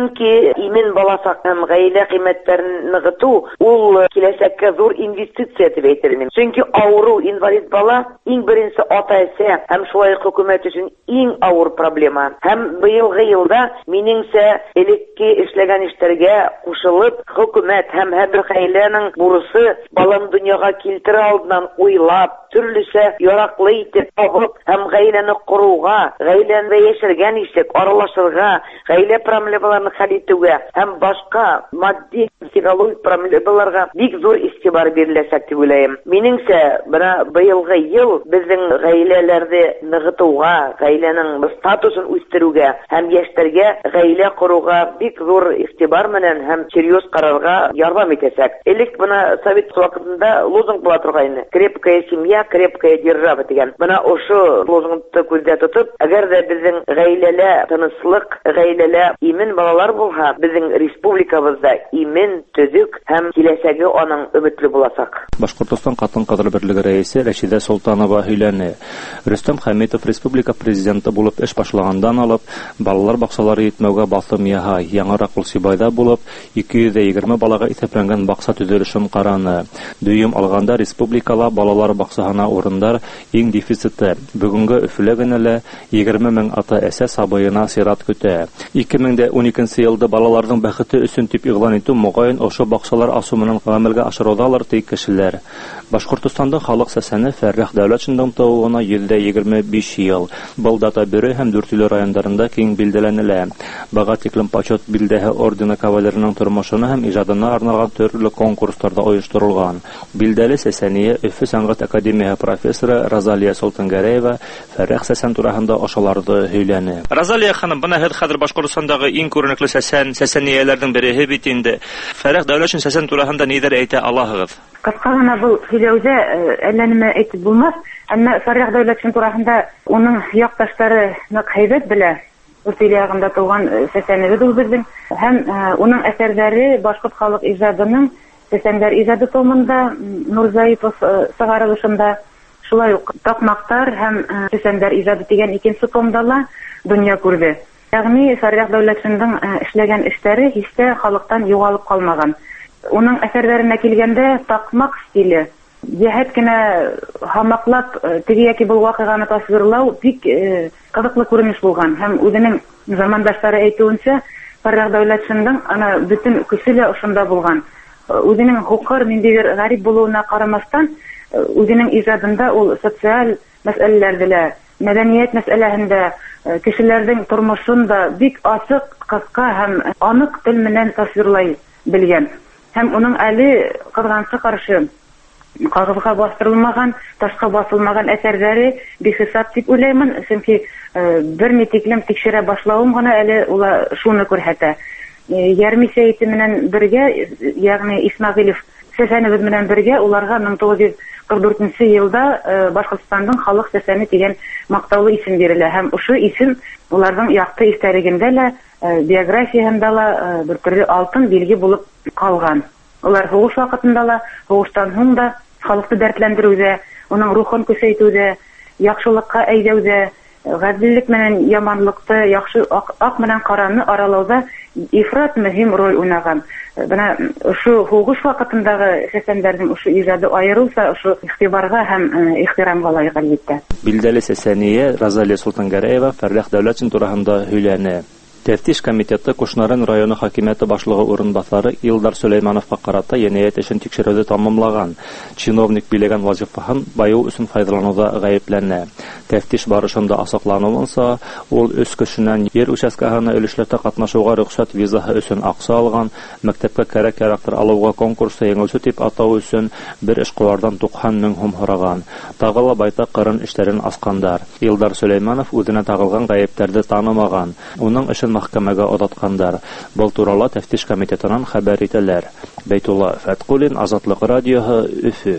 имен баласак һәм гаилә кыйммәтләрен ныгыту ул киләчәккә зур инвестиция дип әйтермен. Чөнки авыру инвалид бала иң беренче ата-әсә һәм шулай хөкүмәт өчен иң авыр проблема. Һәм быелгы елда минеңчә элекке эшләгән эшләргә кушылып, хөкүмәт һәм һәр гаиләнең бурысы баланы дөньяга килтерә алдыннан уйлап, төрлечә яраклы итеп табып һәм гаиләне құруға, гаиләндә яшәргә ничек, аралашырга, гаилә проблемаларын хәл итүгә һәм башка матди психологик проблемаларга бик зур игътибар биреләчәк дип уйлыйм. Минеңчә, бына быелгы ел безнең гаиләләрне ныгытуга, гаиләнең статусын үстерүгә һәм яшьләргә гаилә құруга бик зур игътибар менән һәм серьез карарга ярдәм итәчәк. Элек бына совет вакытында лозунг була торган: крепкая семья, крепкая держава дигән. Бына ошо лозунгны күздә тотып, әгәр дә безнең гаиләлә тынычлык, гаиләлә имен балалар булса, безнең республикабызда имен, төзек һәм киләчәге аның өметле булачак. Башкортстан хатын-кызлар берлеге рәисе Рәшидә Солтанова һөйләне. Рөстәм Хәмитов республика президенты булып эш башлагандан алып, балалар баксалары итмәүгә басым яһай. Яңарак ул Сибайда булып, ике йөз егерме балага исәпләнгән бакса төзелешен караны. Дөйем алганда республикала балалар баксаһына урындар иң дефициты. Бүгенге Өфөлә генә лә егерме мең ата-әсә сабыена сират көтә. ике мең ун икенче елда балаларның бәхете өчен дип игълан итү мөгаен ошо баксалар асу менән гамәлгә ашырудалар ди кешеләр. Башкортстанда халык сәсәне Фәррах Дәүләтшиндән тууына йөз егерме биш ел. Был дата Бөре һәм Дүртөйле районнарында киң билдәләнелә. Бага тиклем почет билдәһе ордены кавалерының тормышына һәм иҗадына арналган төрле конкурсларда оештырылган. Билдәле Сәсәния Өфе сәнгать академиясе профессоры Розалия Солтангәрәева Фәррах Сәсән турында ошаларды һөйләне. Розалия ханым, бына һез хәзер Башкортстандагы иң күренекле Сәсән, Сәсәнияләрнең береһе бит инде. Фәррах Дәүләтшин Сәсән турында нидер әйтә алаһыгыз? Кыска гына бу һөйләүдә әллә нимә әйтеп булмас, әмма Фәррах Дәүләтшин турында уның якташлары нык һәйбәт белә. Үртиле ягында туган Сәсәнебез ул безнең һәм уның әсәрләре башкорт халык иҗадының Сәсәннәр иҗады томында Нурзаипов сыгарылышында, шулай ук Такмактар һәм Сәсәннәр иҗады дигән икенче томда ла дөнья күрде. Ягъни Фәррах Дәүләтшиндең эшләгән эшләре һич тә халыктан югалып калмаган. Уның әсәрләренә килгәндә такмак стиле, җәһәт кенә хамаклап теге яки бу вакыйганы тасвирлау бик кызыклы күренеш булган һәм үзенең замандашлары әйтүенчә, Фәррах Дәүләтшиндән ана бөтен көче лә ошонда булган. Үзенең хукыр ниндидер гарип булуына карамастан, үзенең иҗадында ул социаль мәсьәләләрдә лә, мәдәният мәсьәләһендә, кешеләрнең тормышын да бик ачык, кыска һәм анык тел менән тасвирлай белгән. Һәм уның әле кызганчы каршы кагызга бастырылмаган, ташка басылмаган әсәрләре бихисап дип уйлыйм, чөнки бер нитеклем тикшерә башлавым гына әле ула шуны күрһәтә. Ярмисә ите менән бергә, ягъни Исмәгыйлев Сәсәнебез менән бергә уларга мең тугыз йөз кырык дүртенче елда Башкортстанның халык Сәсәне дигән мактаулы исем бирелә һәм ошо исем уларның якты истәлегендә лә, биографиясында ла бер төрле алтын билге булып калган. Улар һугыш вакытында ла, һугыштан һуң да халыкны дәртләндерүдә, уның рухын көчәйтүдә, яхшылыкка әйдәүдә, гаделлек менән яманлыкты, яхшы ак менән караны аралауда ифрат мөһим роль уйнаган. Бына ошо һугыш вакытындагы Сәсәннәрнең ошо иҗады аерылса, ошо игътибарга һәм ихтирамга лаек әлбәттә. Билдәле Сәсәния Розалия Солтангәрәева Фәррах Дәүләтшин турында һөйләне. Тәфтиш комитеты Кушнарын районы хакимияте башлыгы урынбасары Илдар Сөләймановка карата җинаять эшен тикшерүде тәмамлаган. Чиновник билегән вазифаһын баю өчен файдалануда гаепләнә. Тәфтиш барышында асыклануынса, ул үз көченнән йер участкаһына өлешләтә катнашуга рөхсәт визаһы өчен акча алган, мәктәпкә кәрәк ярактыр алуга конкурста еңелүче дип атау өчен бер эшкуардан туксан мең сум һораган. Тагыла байтак кырын эшләрен аскандар. Илдар Сөләйманов үзенә тагылган гаепләрне танымаган. Уның эшен мәхкәмәгә озаткандар. Был турыла тәфтиш комитетынан хәбәр итәләр. Бәйтулла Фәткулин, Азатлык радиоһы, Өфе.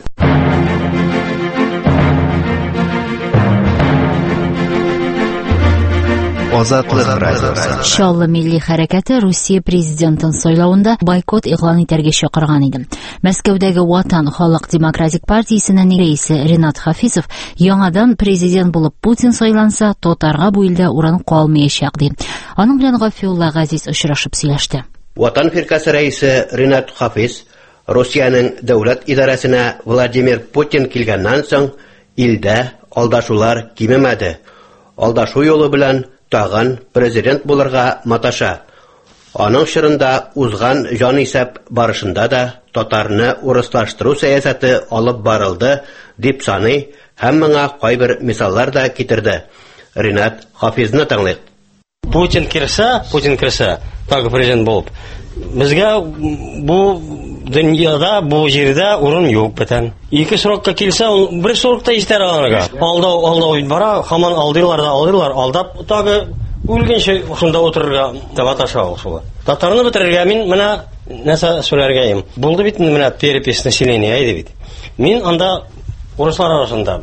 Азатлык радиосы. Шаллы милли хәрәкәте Русия президентын сайлауында бойкот игълан итәргә чакырган иде. Мәскәүдәге Ватан халык демократик партиясенең рәисе Ринат Хафизов яңадан президент булып Путин сайланса, татарга бу илдә урын калмаячак ди. Аның белән Гафиулла Газиз очрашып сөйләште. Ватан фиркасы рәисе Ринат Хафиз Россиянең дәүләт идарәсенә Владимир Путин килгәннән соң илдә алдашулар кимемәде. Алдашу юлы белән тагын президент булырга маташа. Аның чорында узган җан исәп барышында да татарны урыслаштыру сәясәте алып барылды дип саный һәм моңа кайбер мисаллар да китерде. Ринат Хафизны тыңлыйк. Путин кирсә, Путин кирсә, тагы президент булып. Безгә бу дөньяда, бу җирдә урын юк бетән. Ике срокка килсә, бер срокта истәр алырга. Алдау, алдау бит бара, һаман алдыйлар да алдыйлар, алдап тагы үлгәнче шунда утырырга таваташа ул шулай. Татарны бетерергә мин менә нәрсә сөйләргә ям. Булды бит менә перепись населения иде бит. Мин анда урыслар арасында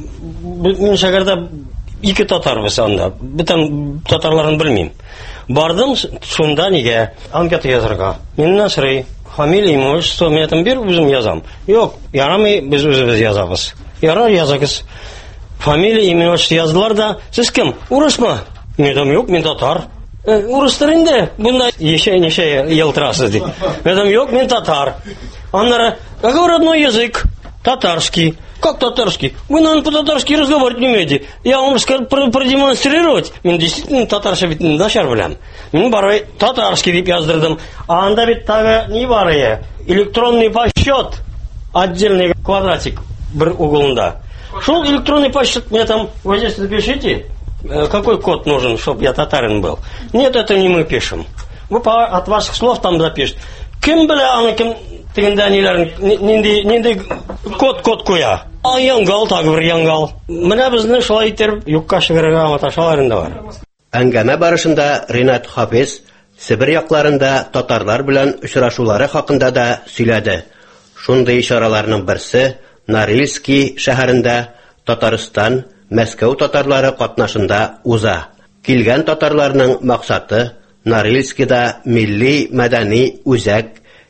мин шәһәрдә ике татар без анда. Бөтен татарларын белмим. Бардым шунда нигә анкета язарга. Миннән сорый, фамилия, имущество, мен там бер үзем язам. Юк, ярамый, без үзебез язабыз. Ярар, язагыз. Фамилия, имущество яздылар да, сез кем? Урысмы? Мен там юк, мен татар. Урыстар инде, бунда ничә ел торасыз дип. Мен там юк, мен татар. Аннары, какой родной язык? Татарский. Как татарский? Вы, наверное, по-татарски разговаривать не умеете. Я вам скажу продемонстрировать. Мен действительно татарша бит начар беләм. Мен барай татарский дип яздырдым. А анда бит тагы ни бар ия? Электронный подсчет. Отдельный квадратик бер углында. Шул электронный подсчет мне там вот здесь напишите. Какой код нужен, чтобы я татарин был? Нет, это не мы пишем. Вы от ваших слов там запишете. Кем белә аны кем тегендә ниләрен нинди нинди код код куя. А яңгал тагы бер яңгал. Менә безне шулай итеп юкка чыгарырга маташалар инде бар. Әңгәмә барышында Ринат Хафиз Сибир якларында татарлар белән очрашулары хакында да сөйләде. Шундый ишараларның берсе Норильский шәһәрендә Татарстан Мәскәү татарлары катнашында уза. Килгән татарларның максаты Норильскида милли мәдәни үзәк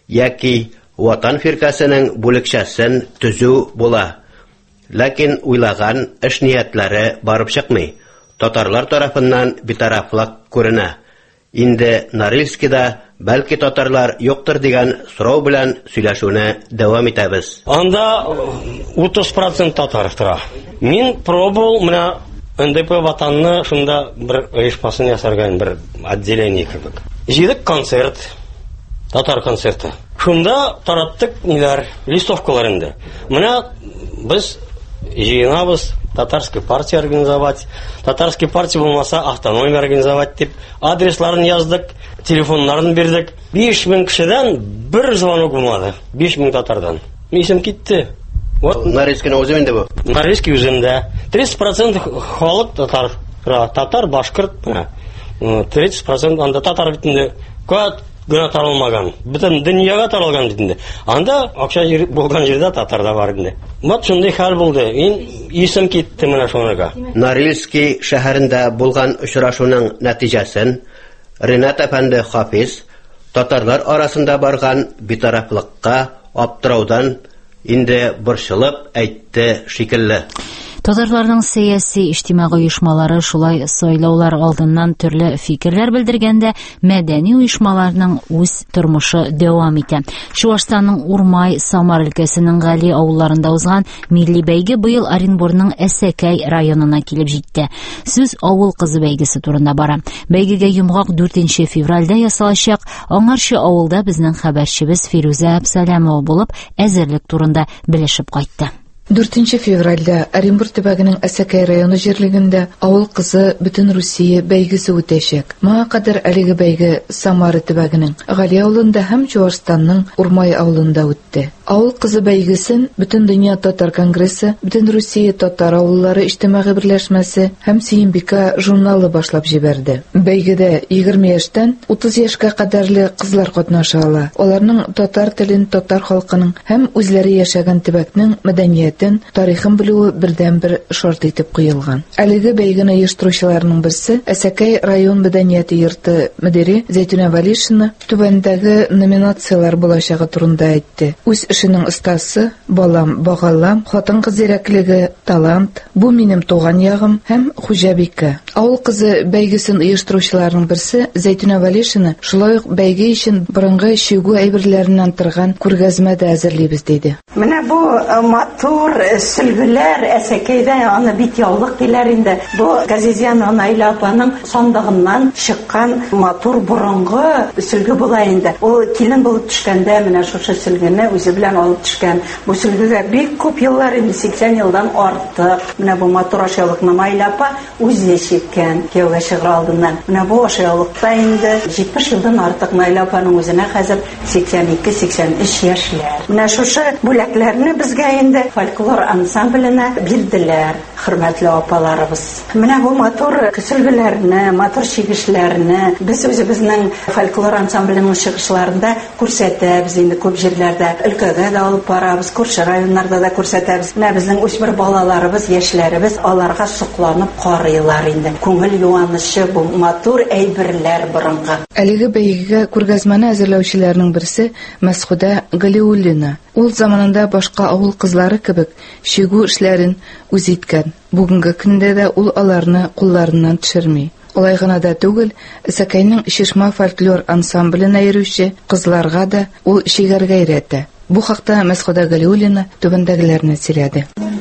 яки Ватан фиркасының бүлекчәсен төзү була. Ләкин уйлаган эш ниятләре барып чыкмый. Татарлар тарафыннан битарафлык күренә. Инде Норильскида бәлки татарлар юктыр дигән сорау белән сөйләшүне дәвам итәбез. Анда утыз процент татар тора. Мин пробовал менә эн дэ пэ ватанны шунда бер оешмасын ясарга, бер отделение кебек. Җидек концерт, татар концерты. Шунда тараттык ниләр, листовкалар инде. Менә без җыенабыз татарский партия организовать, татарский партия булмаса автономия организовать дип адресларын яздык, телефоннарын бирдек. биш мең кешедән бер звонок булмады. биш мең татардан. Исем китте. Вот Норильский үзендә бу. Норильский үзендә тридцать процентов халык татар, татар, башкорт, тридцать процентов анда татар битендә. Кат гына таралмаган. Бөтен дөньяга таралган битендә. Анда акча булган җирдә татар да бар инде. Мат шундый хәл булды. Ин исем китте менә шунырга. Норильский шәһәрендә булган очрашуның нәтиҗәсен Ринат әфәнде Хафиз татарлар арасында барган битарафлыкка аптыраудан инде борчылып әйтте шикелле. Татарларның сәяси иҗтимагый оешмалары шулай сайлаулар алдыннан төрле фикерләр белдергәндә, мәдәни оешмаларның үз тормышы дәвам итә. Чуашстанның Урмай, Самар өлкәсенең Гали авылларында узган милли бәйге быел Оренбургның Әсәкәй районына килеп җитте. Сүз авыл кызы бәйгесе турында бара. Бәйгегә йомгак дүртенче февральдә ясалачак. Аңарчы авылда безнең хәбәрчебез Фируза Абсалямова булып, әзерлек турында белешеп кайтты. дүртенче февральдә Оренбург төбәгенең Әсәкәй районы җирлегендә авыл кызы бөтен Русия бәйгесе үтәчәк. Моңа кадәр әлеге бәйге Самара төбәгенең Гали авылында һәм Чуашстанның Урмай авылында үтте. Авыл кызы бәйгесен Бөтен дөнья татар конгрессы, Бөтен Русия татар авыллары иҗтимагый берләшмәсе һәм Сөембикә журналы башлап җибәрде. Бәйгедә егерме яшьтән утыз яшькә кадәрле кызлар катнаша ала. Аларның татар телен, татар халкының һәм үзләре яшәгән төбәкнең мәдәният мәдәниятен, тарихын белүе бердән-бер шарт итеп куелган. Әлеге бәйгене оештыручыларның берсе Әсәкәй район мәдәнияте йорты мөдире Зәйтүнә Валишина түбәндәге номинациялар булачагы турында әйтте. Үз эшенең остасы, балам, багалам, хатын-кыз зирәклеге, талант, бу минем туган ягым һәм хуҗабикә. Авыл кызы бәйгесен оештыручыларның берсе Зәйтүнә Валишина шулай ук бәйге өчен борынгы шигү әйберләреннән торган күргәзмә дә әзерлибез диде. Менә бу матур сөлгеләр Әсәкәйдә аны бит яулык диләр инде. Бу Газизиян Найла апаның сандыгыннан чыккан матур борынгы сөлге була инде. Ул килен булып төшкәндә менә шушы сөлгене үзе белән алып төшкән. Бу сөлгегә бик күп еллар инде, сиксән елдан артык. Менә бу матур ашъяулыкны Найла апа үзе чиккән кияүгә чыгыр алдыннан. Менә бу ашъяулыкта инде җитмеш елдан артык Найла апаның үзенә хәзер сиксән ике - сиксән өч яшьләр. Менә шушы бүләкләрне безгә инде фольклор ансамбленә бирделәр, хөрмәтле апаларыбыз. Менә бу матур сөлгеләрне, матур чигешләрне без үзебезнең фольклор ансамбленең чыгышларында күрсәтәбез инде күп җирләрдә. Өлкәгә дә алып барабыз, күрше районнарда да күрсәтәбез. Менә безнең үсмер балаларыбыз, яшьләребез аларга сокланып карыйлар инде. Күңел юанышы бу матур әйберләр борынгы. Әлеге бәйгегә күргәзмәне әзерләүчеләрнең берсе Мәсгудә Галиуллина. Ул заманында башка авыл кызлары кебек шигү эшләрен үз иткән. Бүгенге көндә дә ул аларны кулларыннан төшерми. Алай гына да түгел, Әсәкәйнең Шишма фольклор ансамбленә йөрүче кызларга да ул шигәргә өйрәтә. Бу хакта Мәсгудә Галиуллина түбәндәгеләрне сөйләде.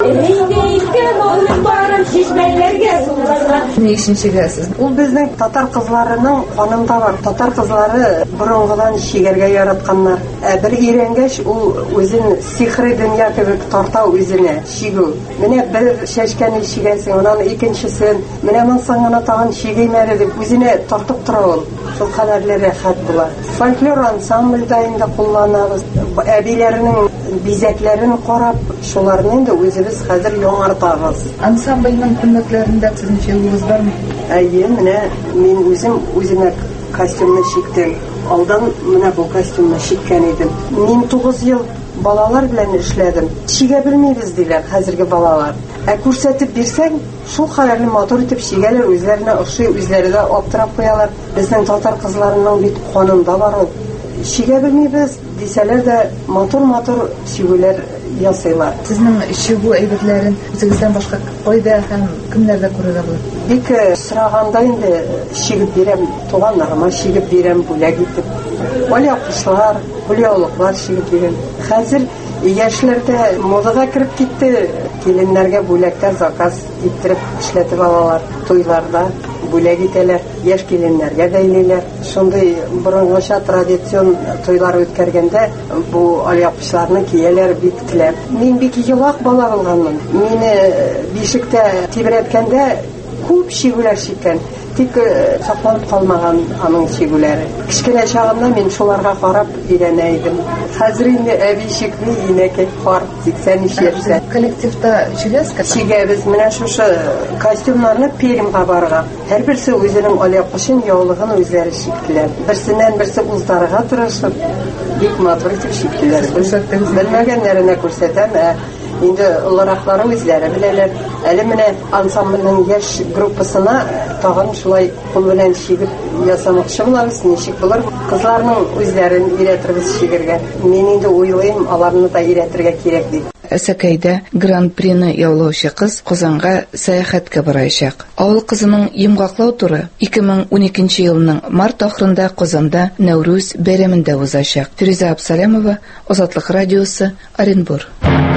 Ул безнең татар кызларының канында бар. Татар кызлары борынгыдан шигәргә яратканнар. Ә бер өйрәнгәч ул үзен сихри дөнья кебек тарта үзенә шигү. Менә бер шәшкәне шигәсен, аннан икенчесен, менә монсын гына тагын шигәймәре дип үзенә тартып тора ул. Шул кадәрле рәхәт була. Фольклор ансамбльдә инде кулланабыз. Әбиләрнең бизәкләрен карап, шуларны инде үзебез хәзер яңартабыз. Ансамбльнең күннәкләрендә сезнең шигүгез бармы? Әйе, менә мин үзем үземә костюмны чиктем. Алдан менә бу костюмны чиккән идем. Мин тугыз ел балалар белән эшләдем. Шигә белмибез диләр хәзерге балалар. Ә күрсәтеп бирсәң, шул хәерле матур итеп шигәләр, үзләренә охшый, үзләре дә аптырап куялар. Безнең татар кызларының бит канында бар ул. Шигә белмибез дисәләр дә матур-матур шигүләр ясыйлар. Сезнең шигү әйберләрен үзегездән башка кайда һәм кемнәрдә күрергә була? Бик сораганда инде шигеп бирәм, туганнарыма шигеп бирәм, бүләк итеп. Алъяпкычлар, бүләкләр шигеп бирәм. Хәзер яшьләрдә модага кирип китте. Киленнәргә бүләктәр заказ иттереп эшләтеп алалар. Туйларда бүләк итәләр, яшь киленнәргә бәйлиләр. Шундый борынгыча традицион туйлар үткәргәндә бу алъяпкычларны кияләр бик теләп. Мин бик елак бала булганмын. Мине бишектә тибрәткәндә күп шигүләр чиккән. Тик сакланып калмаган аның шигүләре. Кичкенә чагымда мин шуларга карап өйрәнә идем. Хәзер инде әби шикли инәкәй кар сиксән өч яшьтә. Коллективта шигәсезме? Шигәбез менә шушы костюмнарны Пермьгә барырга. Һәрберсе үзенең алъяпкычын, яулыгын үзләре чиктеләр. Берсеннән берсе уздырырга тырышып, бик матур итеп чиктеләр. Белмәгәннәренә күрсәтәм. Инде олораклары үзләре беләләр. Әле менә ансамбльнең яшь группасына тагын шулай кул белән шигеп ясамакчы булабыз. Ничек булыр? Кызларның үзләрен өйрәтербез шигергә. Мин инде уйлыйм, аларны да өйрәтергә кирәк дип. Әсәкәйдә Гран-прины яулаучы кыз Казанга сәяхәткә барачак. Авыл кызының йомгаклау туры ике мең уникенче елның март ахырында Казанда Нәүрүз бәйрәмендә узачак. Фируза Абсалямова, Азатлык радиосы, Оренбур.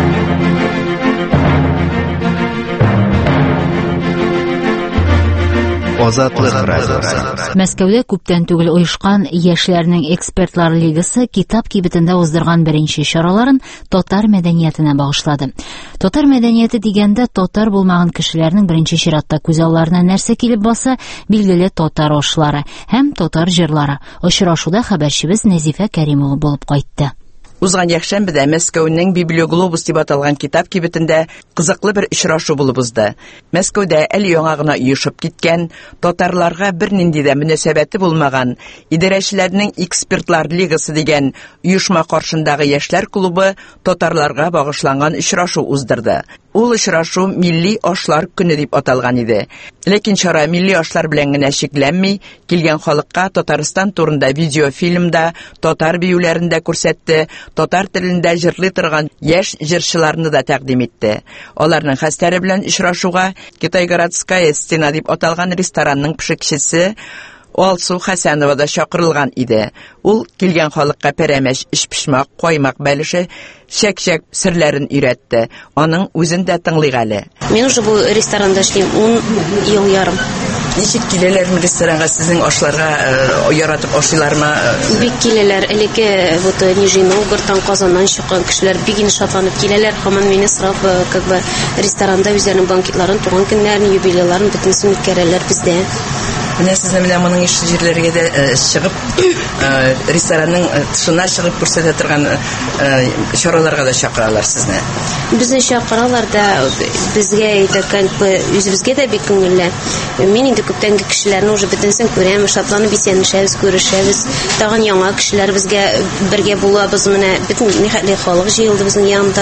Азатлык радиосы. Мәскәүдә күптән түгел оешкан Яшьләрнең экспертлар лигасы китап кибетендә уздырган беренче чараларын татар мәдәниятенә багышлады. Татар мәдәнияте дигәндә татар булмаган кешеләрнең беренче чиратта күз алларына нәрсә килеп баса? Билгеле татар ашлары һәм татар җырлары. Очрашуда хәбәрчебез Нәзифә Кәримова булып кайтты. Узган якшәмбедә Мәскәүнең Библиоглобус дип аталган китап кибетендә кызыклы бер очрашу булып узды. Мәскәүдә әле яңа гына оешып киткән, татарларга бернинди дә мөнәсәбәте булмаган идарәчеләрнең экспертлар лигасы дигән оешма каршындагы яшьләр клубы татарларга багышланган очрашу уздырды. Ул очрашу милли ашлар көне дип аталган иде. Ләкин чара милли ашлар белән генә шикләнми, килгән халыкка Татарстан турында видеофильмда, татар биюләрендә күрсәтте, татар телендә җырлый торган яшь җырчыларны да тәкъдим итте. Аларның хәстәре белән очрашуга Китайгородская стена дип аталган ресторанның пешекчесе Алсу Хәсәнова да чакырылган иде. Ул килгән халыкка пәрәмәч, эшпишмак, каймак бәлеше, шәк-шәк серләрен өйрәтте. Аның үзен дә тыңлыйк әле. Мин уже бу ресторанда эшлим ун ел ярым. Ничек киләләр ресторанга сезнең ашларга яратып ашыйлармы? Бик киләләр. Элеке вот Нижний Новгородтан, Казаннан чыккан кешеләр бик шатланып киләләр. Һаман мине сорап, как бы ресторанда үзләренең банкетларын, туган көннәрен, юбилейларын бөтенесен үткәрәләр бездә. Менә сезне менә моның иш җирләргә дә чыгып, ресторанның тышына чыгып күрсәтә торган чараларга да чакыралар сезне. Безне чакыралар да, безгә әйткән үзебезгә дә бик күңелле. Мин инде күптәнге кешеләрне уже бөтенсен күрәм, шатланып исәнлешәбез, күрешәбез. Тагын яңа кешеләр безгә бергә булабыз, менә бөтен нихәтле халык җыелды безнең янда.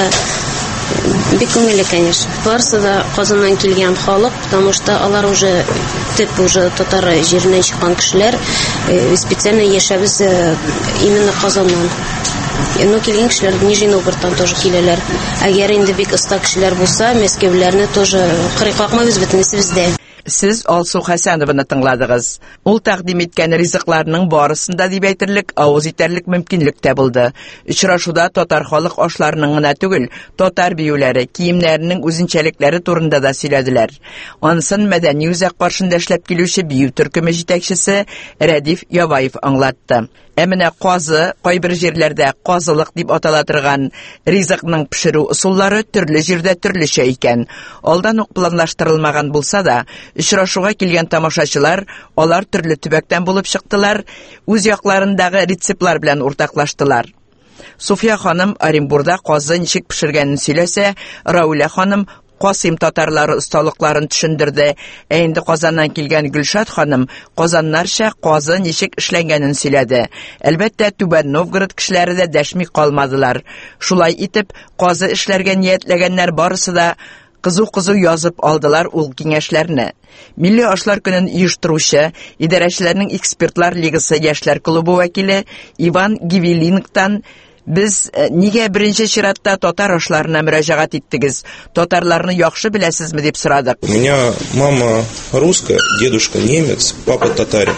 Бик күңелле, конечно. Барысы да Казаннан килгән халык, потому что алар уже тип уже татар җиреннән чыккан кешеләр, специально яшәбез именно Казаннан. Ну, килгән кешеләр Нижний Новгородтан тоже киләләр. Әгәр инде бик оста кешеләр булса, Мәскәүләрне тоже кырык какмабыз бөтенесе бездә. Сез Алсу Хәсәнованы тыңладыгыз. Ул тәкъдим иткән ризыкларның барысында дип әйтерлек, авыз итәрлек мөмкинлек тә булды. Очрашуда татар халык ашларының гына түгел, татар биюләре, киемнәренең үзенчәлекләре турында да сөйләделәр. Анысын мәдәни үзәк каршында эшләп килүче бию төркеме җитәкчесе Рәдиф Ябаев аңлатты. Ә менә казы, кайбер җирләрдә казылык дип атала торган ризыкның пешерү усуллары төрле җирдә төрлечә икән. Алдан ук планлаштырылмаган булса да, очрашуга килгән тамашачылар, алар төрле төбәктән булып чыктылар, үз якларындагы рецептлар белән уртаклаштылар. Суфия ханым Оренбургда казы ничек пешергәнен сөйләсә, Рауля ханым Касыйм татарлары осталыкларын төшендерде. Ә инде Казаннан килгән Гөлшат ханым казаннарча казы ничек эшләнгәнен сөйләде. Әлбәттә, Түбән Новгород кешеләре дә дәшми калмадылар. Шулай итеп, казы эшләргә ниятләгәннәр барысы да кызу-кызу язып алдылар ул киңәшләрне. Милли ашлар көнен оештыручы, идарәчеләрнең экспертлар лигасы яшьләр клубы вәкиле Иван Гивелинктан Без нигә беренче чиратта татар ашларына мөрәҗәгать иттегез? Татарларны яхшы беләсезме дип сорадык. У меня мама русская, дедушка немец, папа татарин.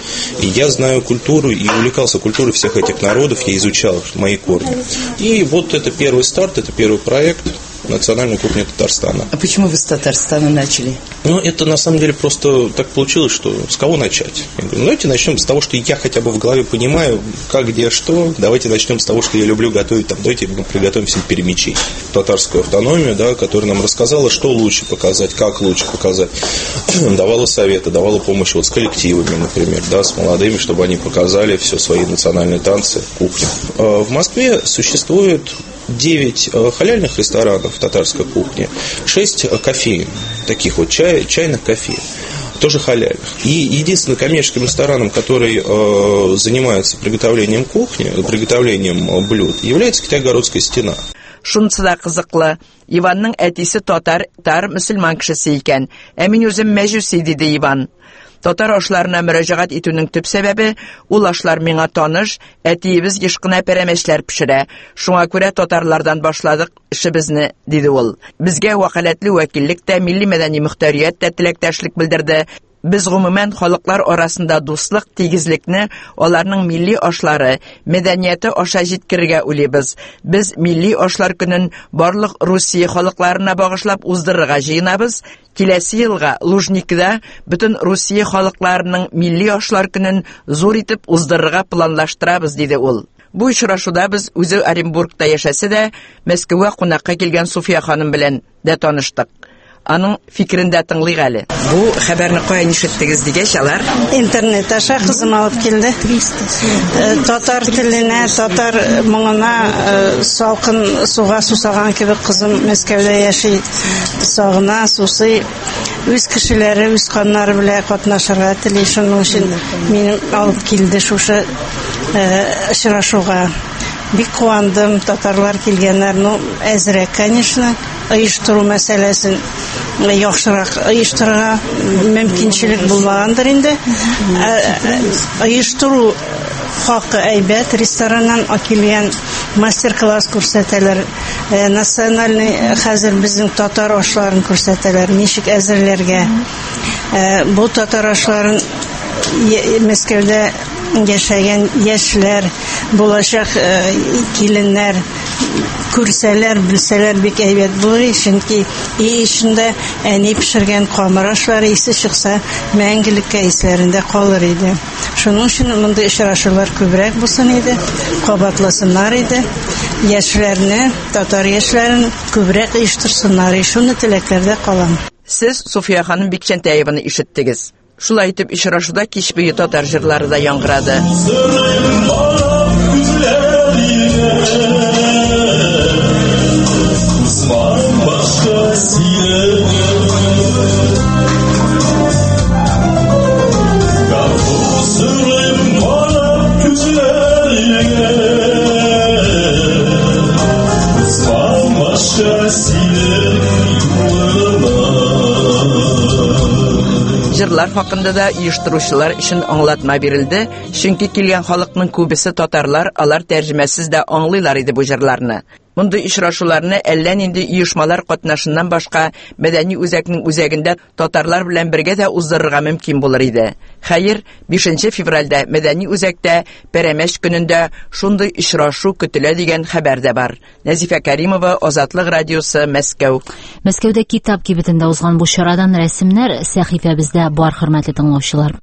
И я знаю культуру и увлекался культурой всех этих народов, я изучал мои корни. И вот это первый старт, это первый проект национальной кухни Татарстана. А почему вы с Татарстана начали? Ну, это на самом деле просто так получилось, что с кого начать? Я говорю, ну, давайте начнем с того, что я хотя бы в голове понимаю, как, где, что. Давайте начнем с того, что я люблю готовить. Там, давайте мы приготовим себе перемечей. Татарскую автономию, да, которая нам рассказала, что лучше показать, как лучше показать. Давала советы, давала помощь вот с коллективами, например, да, с молодыми, чтобы они показали все свои национальные танцы, кухню. В Москве существует девять халяльных ресторанов татарской кухни, шесть кофеин, таких вот чай, чайных кофеин, тоже халяльных. И единственным коммерческим рестораном, который э, занимается приготовлением кухни, приготовлением блюд, является Китайгородская стена. Шунысы да кызыклы. Иванның әтисе татар, тар мөселман кешесе икән. Ә мин үзем мәҗүси диде Иван. Татар ашларына мөрәҗәгать итүнең төп сәбәбе, ул ашлар миңа таныш, әтиебез еш кына пәрәмәчләр пешерә. Шуңа күрә татарлардан башладык эшебезне, диде ул. Безгә вәкаләтле вәкиллек тә, милли мәдәни мөхтәрият тә теләктәшлек белдерде. Без гомумән халыклар арасында дуслык, тигезлекне, аларның милли ашлары, мәдәнияте аша җиткерергә уйлыйбыз. Без милли ашлар көнен барлык Русия халыкларына багышлап уздырырга җыенабыз. Киләсе елга Лужникида бөтен Русия халыкларының милли ашлар көнен зур итеп уздырырга планлаштырабыз, диде ул. Бу очрашуда без үзе Оренбургта яшәсә дә, Мәскәүгә кунакка килгән Суфия ханым белән дә таныштык. Аның фикерендә тыңлыйк әле. Бу хәбәрне каян ишеттегез дигәч, алар интернет аша кызым алып килде. Татар теленә, татар моңына салкын суга сусаган кебек кызым Мәскәүдә яши. Сагына, сусый, үз кешеләре, үз каннары белән катнашырга тели. Шуның өчен минем алып килде шушы очрашуга. Бик куандым, татарлар килгәннәр, ну, әзрәк, конечно, оештыру мәсьәләсен яхшырак оештырырга мөмкинчелек булмагандыр инде. Оештыру хакы әйбәт, рестораннан килгән мастер-класс күрсәтәләр, национальный хәзер безнең татар ашларын күрсәтәләр, ничек әзерләргә. Бу татар ашларын Мәскәүдә яшәгән яшьләр, булачак киленнәр күрсәләр, белсәләр бик әйбәт булыр, чөнки өй эчендә әни пешергән камыр ашлары исе чыкса, мәңгелеккә исләрендә калыр иде. Шуның өчен монда очрашулар күбрәк булсын иде, кабатласыннар иде. Яшьләрне, татар яшьләрен күбрәк оештырсыннар, шуны теләкләрдә калам. Сез Суфия ханым Бикчәнтәеваны ишеттегез. Шулай итеп, очрашуда кич буе татар җырлары да яңгырады. Җырлар хакында да оештыручылар өчен аңлатма бирелде, чөнки килгән халыкның күбесе татарлар, алар тәрҗемәсез дә аңлыйлар иде бу җырларны. Мондый очрашуларны әллә нинди оешмалар катнашыннан башка мәдәни үзәкнең үзәгендә татарлар белән бергә дә уздырырга мөмкин булыр иде. Хәер, бишенче февральдә мәдәни үзәктә Пәрәмәч көнендә шундый очрашу көтелә дигән хәбәр дә бар. Нәзифә Кәримова, Азатлык радиосы, Мәскәү. Мәскәүдә китап кибетендә узган бу чарадан рәсемнәр сәхифәбездә бар, хөрмәтле тыңлаучылар.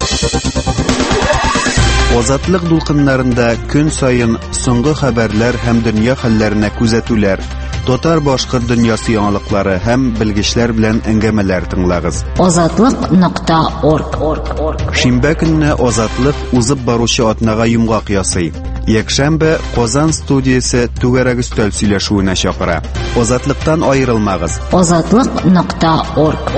Азатлык дулкыннарында көн сайын соңгы хәбәрләр һәм дөнья хәлләренә күзәтүләр, татар башкорт дөньясы яңалыклары һәм белгечләр белән әңгәмәләр тыңлагыз. азатлык нокта орг. Шимбә көнне Азатлык узып баручы атнага йомгак ясый. Якшәмбе Казан студиясе түгәрәк өстәл сөйләшүенә чакыра. Азатлыктан аерылмагыз. азатлык нокта орг.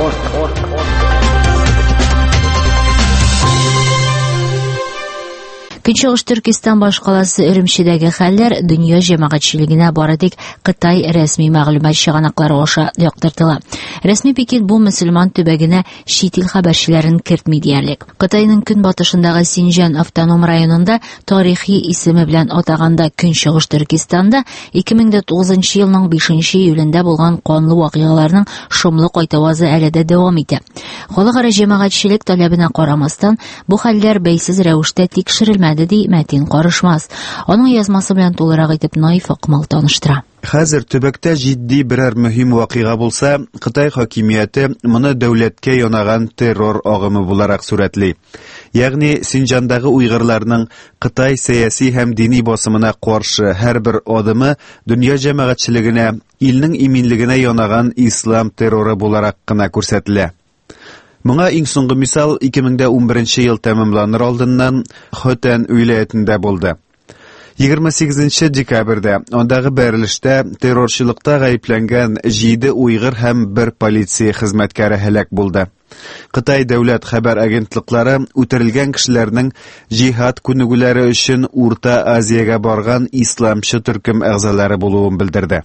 Көнчыгыш Төркистан башкаласы Өремчедәге хәлләр дөнья җәмәгатьчелегенә бары тик Кытай рәсми мәгълүмат чыганаклары аша яктыртыла. Рәсми Пекин бу мөселман төбәгенә чит ил хәбәрчеләрен кертми диярлек. Кытайның көнбатышындагы Синҗан автоном районында тарихи исеме белән атаганда Көнчыгыш Төркистанда ике мең тугызынчы елның бишенче июлендә булган канлы вакыйгаларның шомлы кайтавазы әле дә дәвам итә. Халыкара җәмәгатьчелек таләбенә карамастан, бу хәлләр бәйсез рәвештә тикшерелмәде ди Мәтин Карышмас. Аның язмасы белән тулырак итеп Наиф Акмал таныштыра. Хәзер төбәктә җитди берәр мөһим вакыйга булса, Кытай хакимияте моны дәүләткә янаган террор агымы буларак сурәтли. Ягъни Синҗандагы уйгырларның Кытай сәяси һәм дини басымына каршы һәрбер адымы дөнья җәмәгатьчелегенә, илнең иминлегенә янаган ислам терроры буларак кына күрсәтелә. Моңа иң соңгы мисал ике мең унберенче ел тәмамланыр алдыннан Хотан уйлаятында булды. егерме сигезенче декабрьдә андагы бәрелештә террорчылыкта гаепләнгән җиде уйгыр һәм бер полиция хезмәткәре һәлак булды. Кытай дәүләт хәбәр агентлыклары үтерелгән кешеләрнең җихад күнегүләре өчен Урта Азиягә барган исламчы төркем әгъзалары булуын белдерде.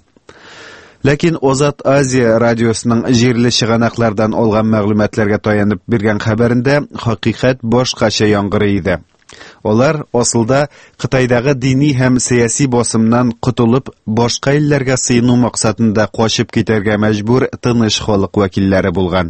Ләкин Азат Азия радиосының җирле чыганаклардан алган мәгълүматларга таянып биргән хәбәрендә хакыйкать башкача яңгырый иде. Алар асылда Кытайдагы дини һәм сәяси басымнан кутылып, башка илләргә сыйыну максатында качып китәргә мәҗбүр тыныч халык вәкилләре булган.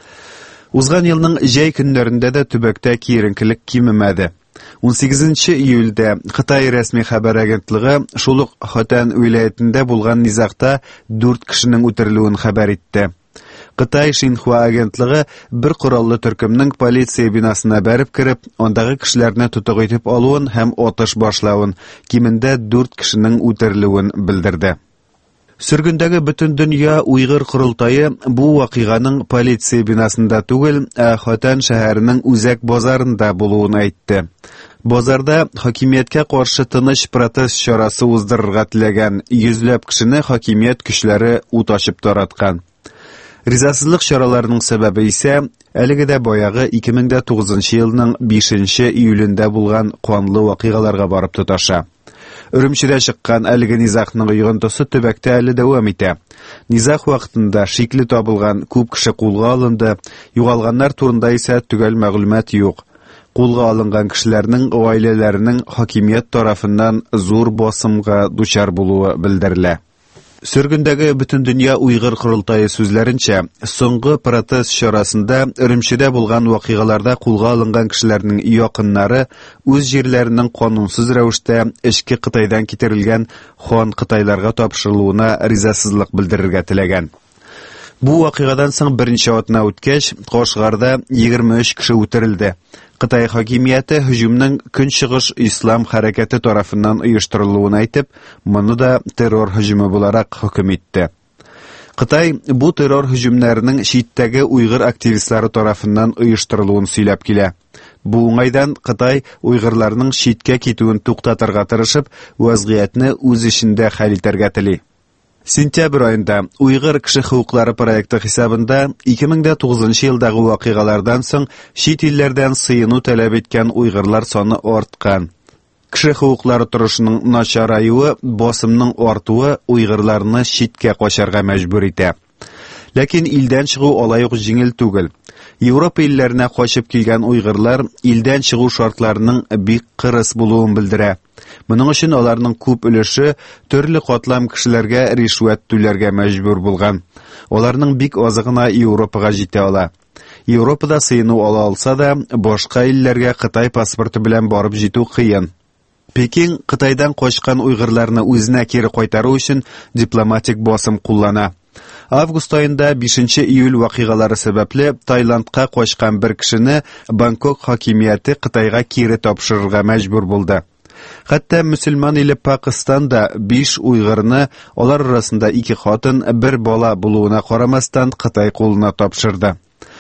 Узган елның җәй көннәрендә дә төбәктә киеренкелек кимемәде. он сигезенче июльдә Кытай рәсми хәбәр агентлыгы шул ук Хотан уйлаятында булган низагта дүрт кешенең үтерелүен хәбәр итте. Кытай Шинхуа агентлыгы бер кораллы төркемнең полиция бинасына бәреп кирип, андагы кешеләрне тутык итеп алуын һәм атыш башлавын, кимендә дүрт кешенең үтерелүен белдерде. Сөргендәге бөтен дөнья уйгыр корылтайы бу вакыйганың полиция бинасында түгел, ә Хотан шәһәренең үзәк базарында булуын әйтте. Базарда хакимияткә каршы тыныч протест чарасы уздырырга теләгән йөзләп кешене хакимият көчләре ут ачып тараткан. Ризасызлык чараларының сәбәбе исә әлеге дә баягы ике мең тугызынчы елның бишенче июлендә булган канлы вакыйгаларга барып тоташа. Үрümчедә чыккан әлеге низахның йогынтысы төбәктә әле дәвам итә. Низах вакытында шикле табылган күп кеше кулга алынды, югалганнар турында исә төгәл мәгълүмат юк. Кулга алынган кешеләрнең гаиләләренең хакимият тарафыннан зур басымга дучар булуы белдерелә. Сөргендәге бөтен дөнья уйгыр корылтайы сүзләренчә, соңгы протест чарасында Үрümчедә булган вакыйгаларда кулга алынган кешеләрнең якыннары үз җирләренең канунсыз рәвештә эчке Кытайдан китерелгән хан Кытайларга тапшырылуына ризасызлык белдерергә теләгән. Бу вакыйгадан соң беренче атна үткәч, Кашгарда егерме өч кеше үтерелде. Кытай хакимияте һөҗүмнең Көнчыгыш ислам хәрәкәте тарафыннан оештырылуын әйтеп, моны да террор һөҗүме буларак хөкем итте. Кытай бу террор һөҗүмнәренең читтәге уйгыр активистлары тарафыннан оештырылуын сөйләп килә. Бу уңайдан Кытай уйгырларның читкә китүен туктатырга тырышып, вазгыятьне үз эчендә хәл итәргә тели. Сентябрь айында Уйгыр кеше хукуклары проекты хисабында ике мең тугызынчы елдагы вакыйгалардан соң чит илләрдән сыйыну таләп иткән уйгырлар саны арткан. Кеше хукуклары торышының начараюы, басымның артуы уйгырларны читкә качарга мәҗбүр итә. Ләкин илдән чыгу алай ук җиңел түгел. Европа илләренә качып килгән уйгырлар илдән чыгу шартларының бик кырыс булуын белдерә. Моның өчен аларның күп өлеше төрле катлам кешеләргә ришвәт түләргә мәҗбүр булган. Аларның бик азы гына Европага җитә ала. Европада сыйыну ала алса да, башка илләргә Кытай паспорты белән барып җитү кыен. Пекин Кытайдан качкан уйгырларны үзенә кире кайтару өчен дипломатик басым куллана. Август айында бишенче июль вакыйгалары сәбәпле Таиландка качкан бер кешене Бангкок хакимияте Кытайга кире тапшырырга мәҗбүр булды. Хәтта мөселман иле Пакистанда биш уйгырны, алар арасында ике хатын, бер бала булуына карамастан Кытай кулына тапшырды.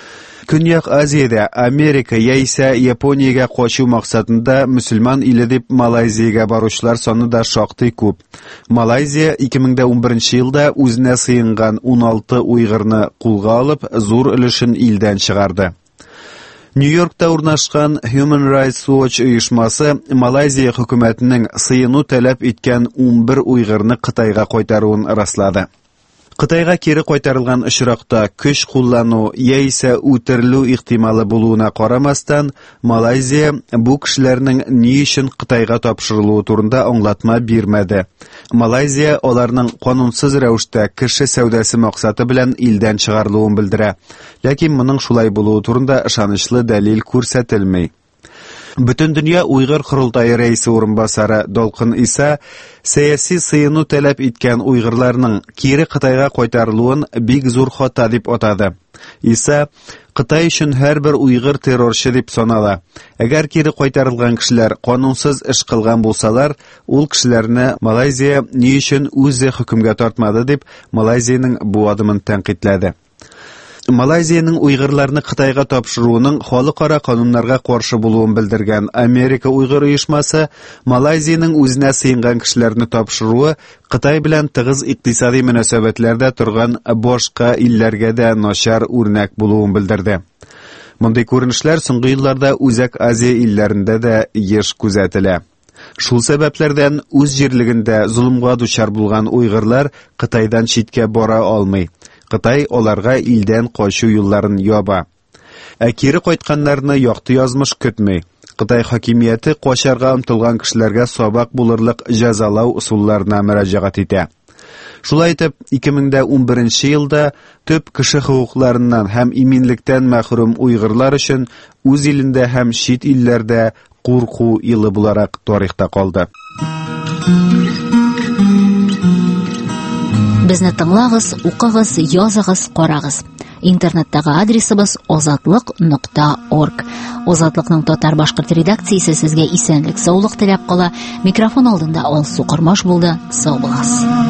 Көньяк Азиядә Америка яисә Япониягә качу максатында мөселман иле дип Малайзиягә баручылар саны да шактый күп. Малайзия ике мең унберенче елда үзенә сыйынган ун алты уйгырны кулга алып, зур өлешен илдән чыгарды. Нью-Йоркта урнашкан Human Rights Watch оешмасы Малайзия хөкүмәтенең сыйыну таләп иткән ун бер уйгырны Кытайга кайтаруын раслады. Кытайга кире кайтарылган очракта көч куллану яисә үтерелү ихтималы булуына карамастан, Малайзия бу кешеләрнең ни өчен Кытайга тапшырылуы турында аңлатма бирмәде. Малайзия аларның канунсыз рәвештә кеше сәүдәсе максаты белән илдән чыгарылуын белдерә. Ләкин моның шулай булуы турында ышанычлы дәлил күрсәтелми. Бөтен дөнья уйгыр корылтайы рәисе урынбасары Долкын Иса сәяси сыйыну таләп иткән уйгырларның кире Кытайга кайтарылуын бик зур хата дип атады. Иса Кытай өчен һәрбер уйгыр террорчы дип санала. Әгәр кире кайтарылган кешеләр канунсыз эш кылган булсалар, ул кешеләрне Малайзия ни өчен үзе хөкемгә тартмады дип Малайзияның бу адымын тәнкыйтьләде. Малайзияның уйгырларны Кытайга тапшыруының халыкара кануннарга каршы булуын белдергән Америка уйгыр оешмасы Малайзияның үзенә сыйынган кешеләрне тапшыруы Кытай белән тыгыз икътисади мөнәсәбәтләрдә торган башка илләргә дә начар үрнәк булуын белдерде. Мондый күренешләр соңгы елларда Үзәк Азия илләрендә дә еш күзәтелә. Шул сәбәпләрдән үз җирлегендә зулымга дучар булган уйгырлар Кытайдан читкә бара алмый. Кытай аларга илдән качу юлларын яба. Ә кире кайтканнарны якты язмыш көтмәй. Кытай хакимияте качарга омтылган кешеләргә сабак булырлык җәзалау усулларына мөрәҗәгать итә. Шулай итеп, ике мең унберенче елда төп кеше хукукларыннан һәм иминлектән мәхрүм уйгырлар өчен үз илендә һәм чит илләрдә курку елы буларак тарихта калды. Безне тыңлагыз, укыгыз, языгыз, карагыз. Интернеттагы адресыбыз озатлык нокта орг. Озатлыкның татар башкорт редакциясе сезгә исәнлек, саулык теләп кала. Микрофон алдында Алсу Кормаш булды. Сау булыгыз.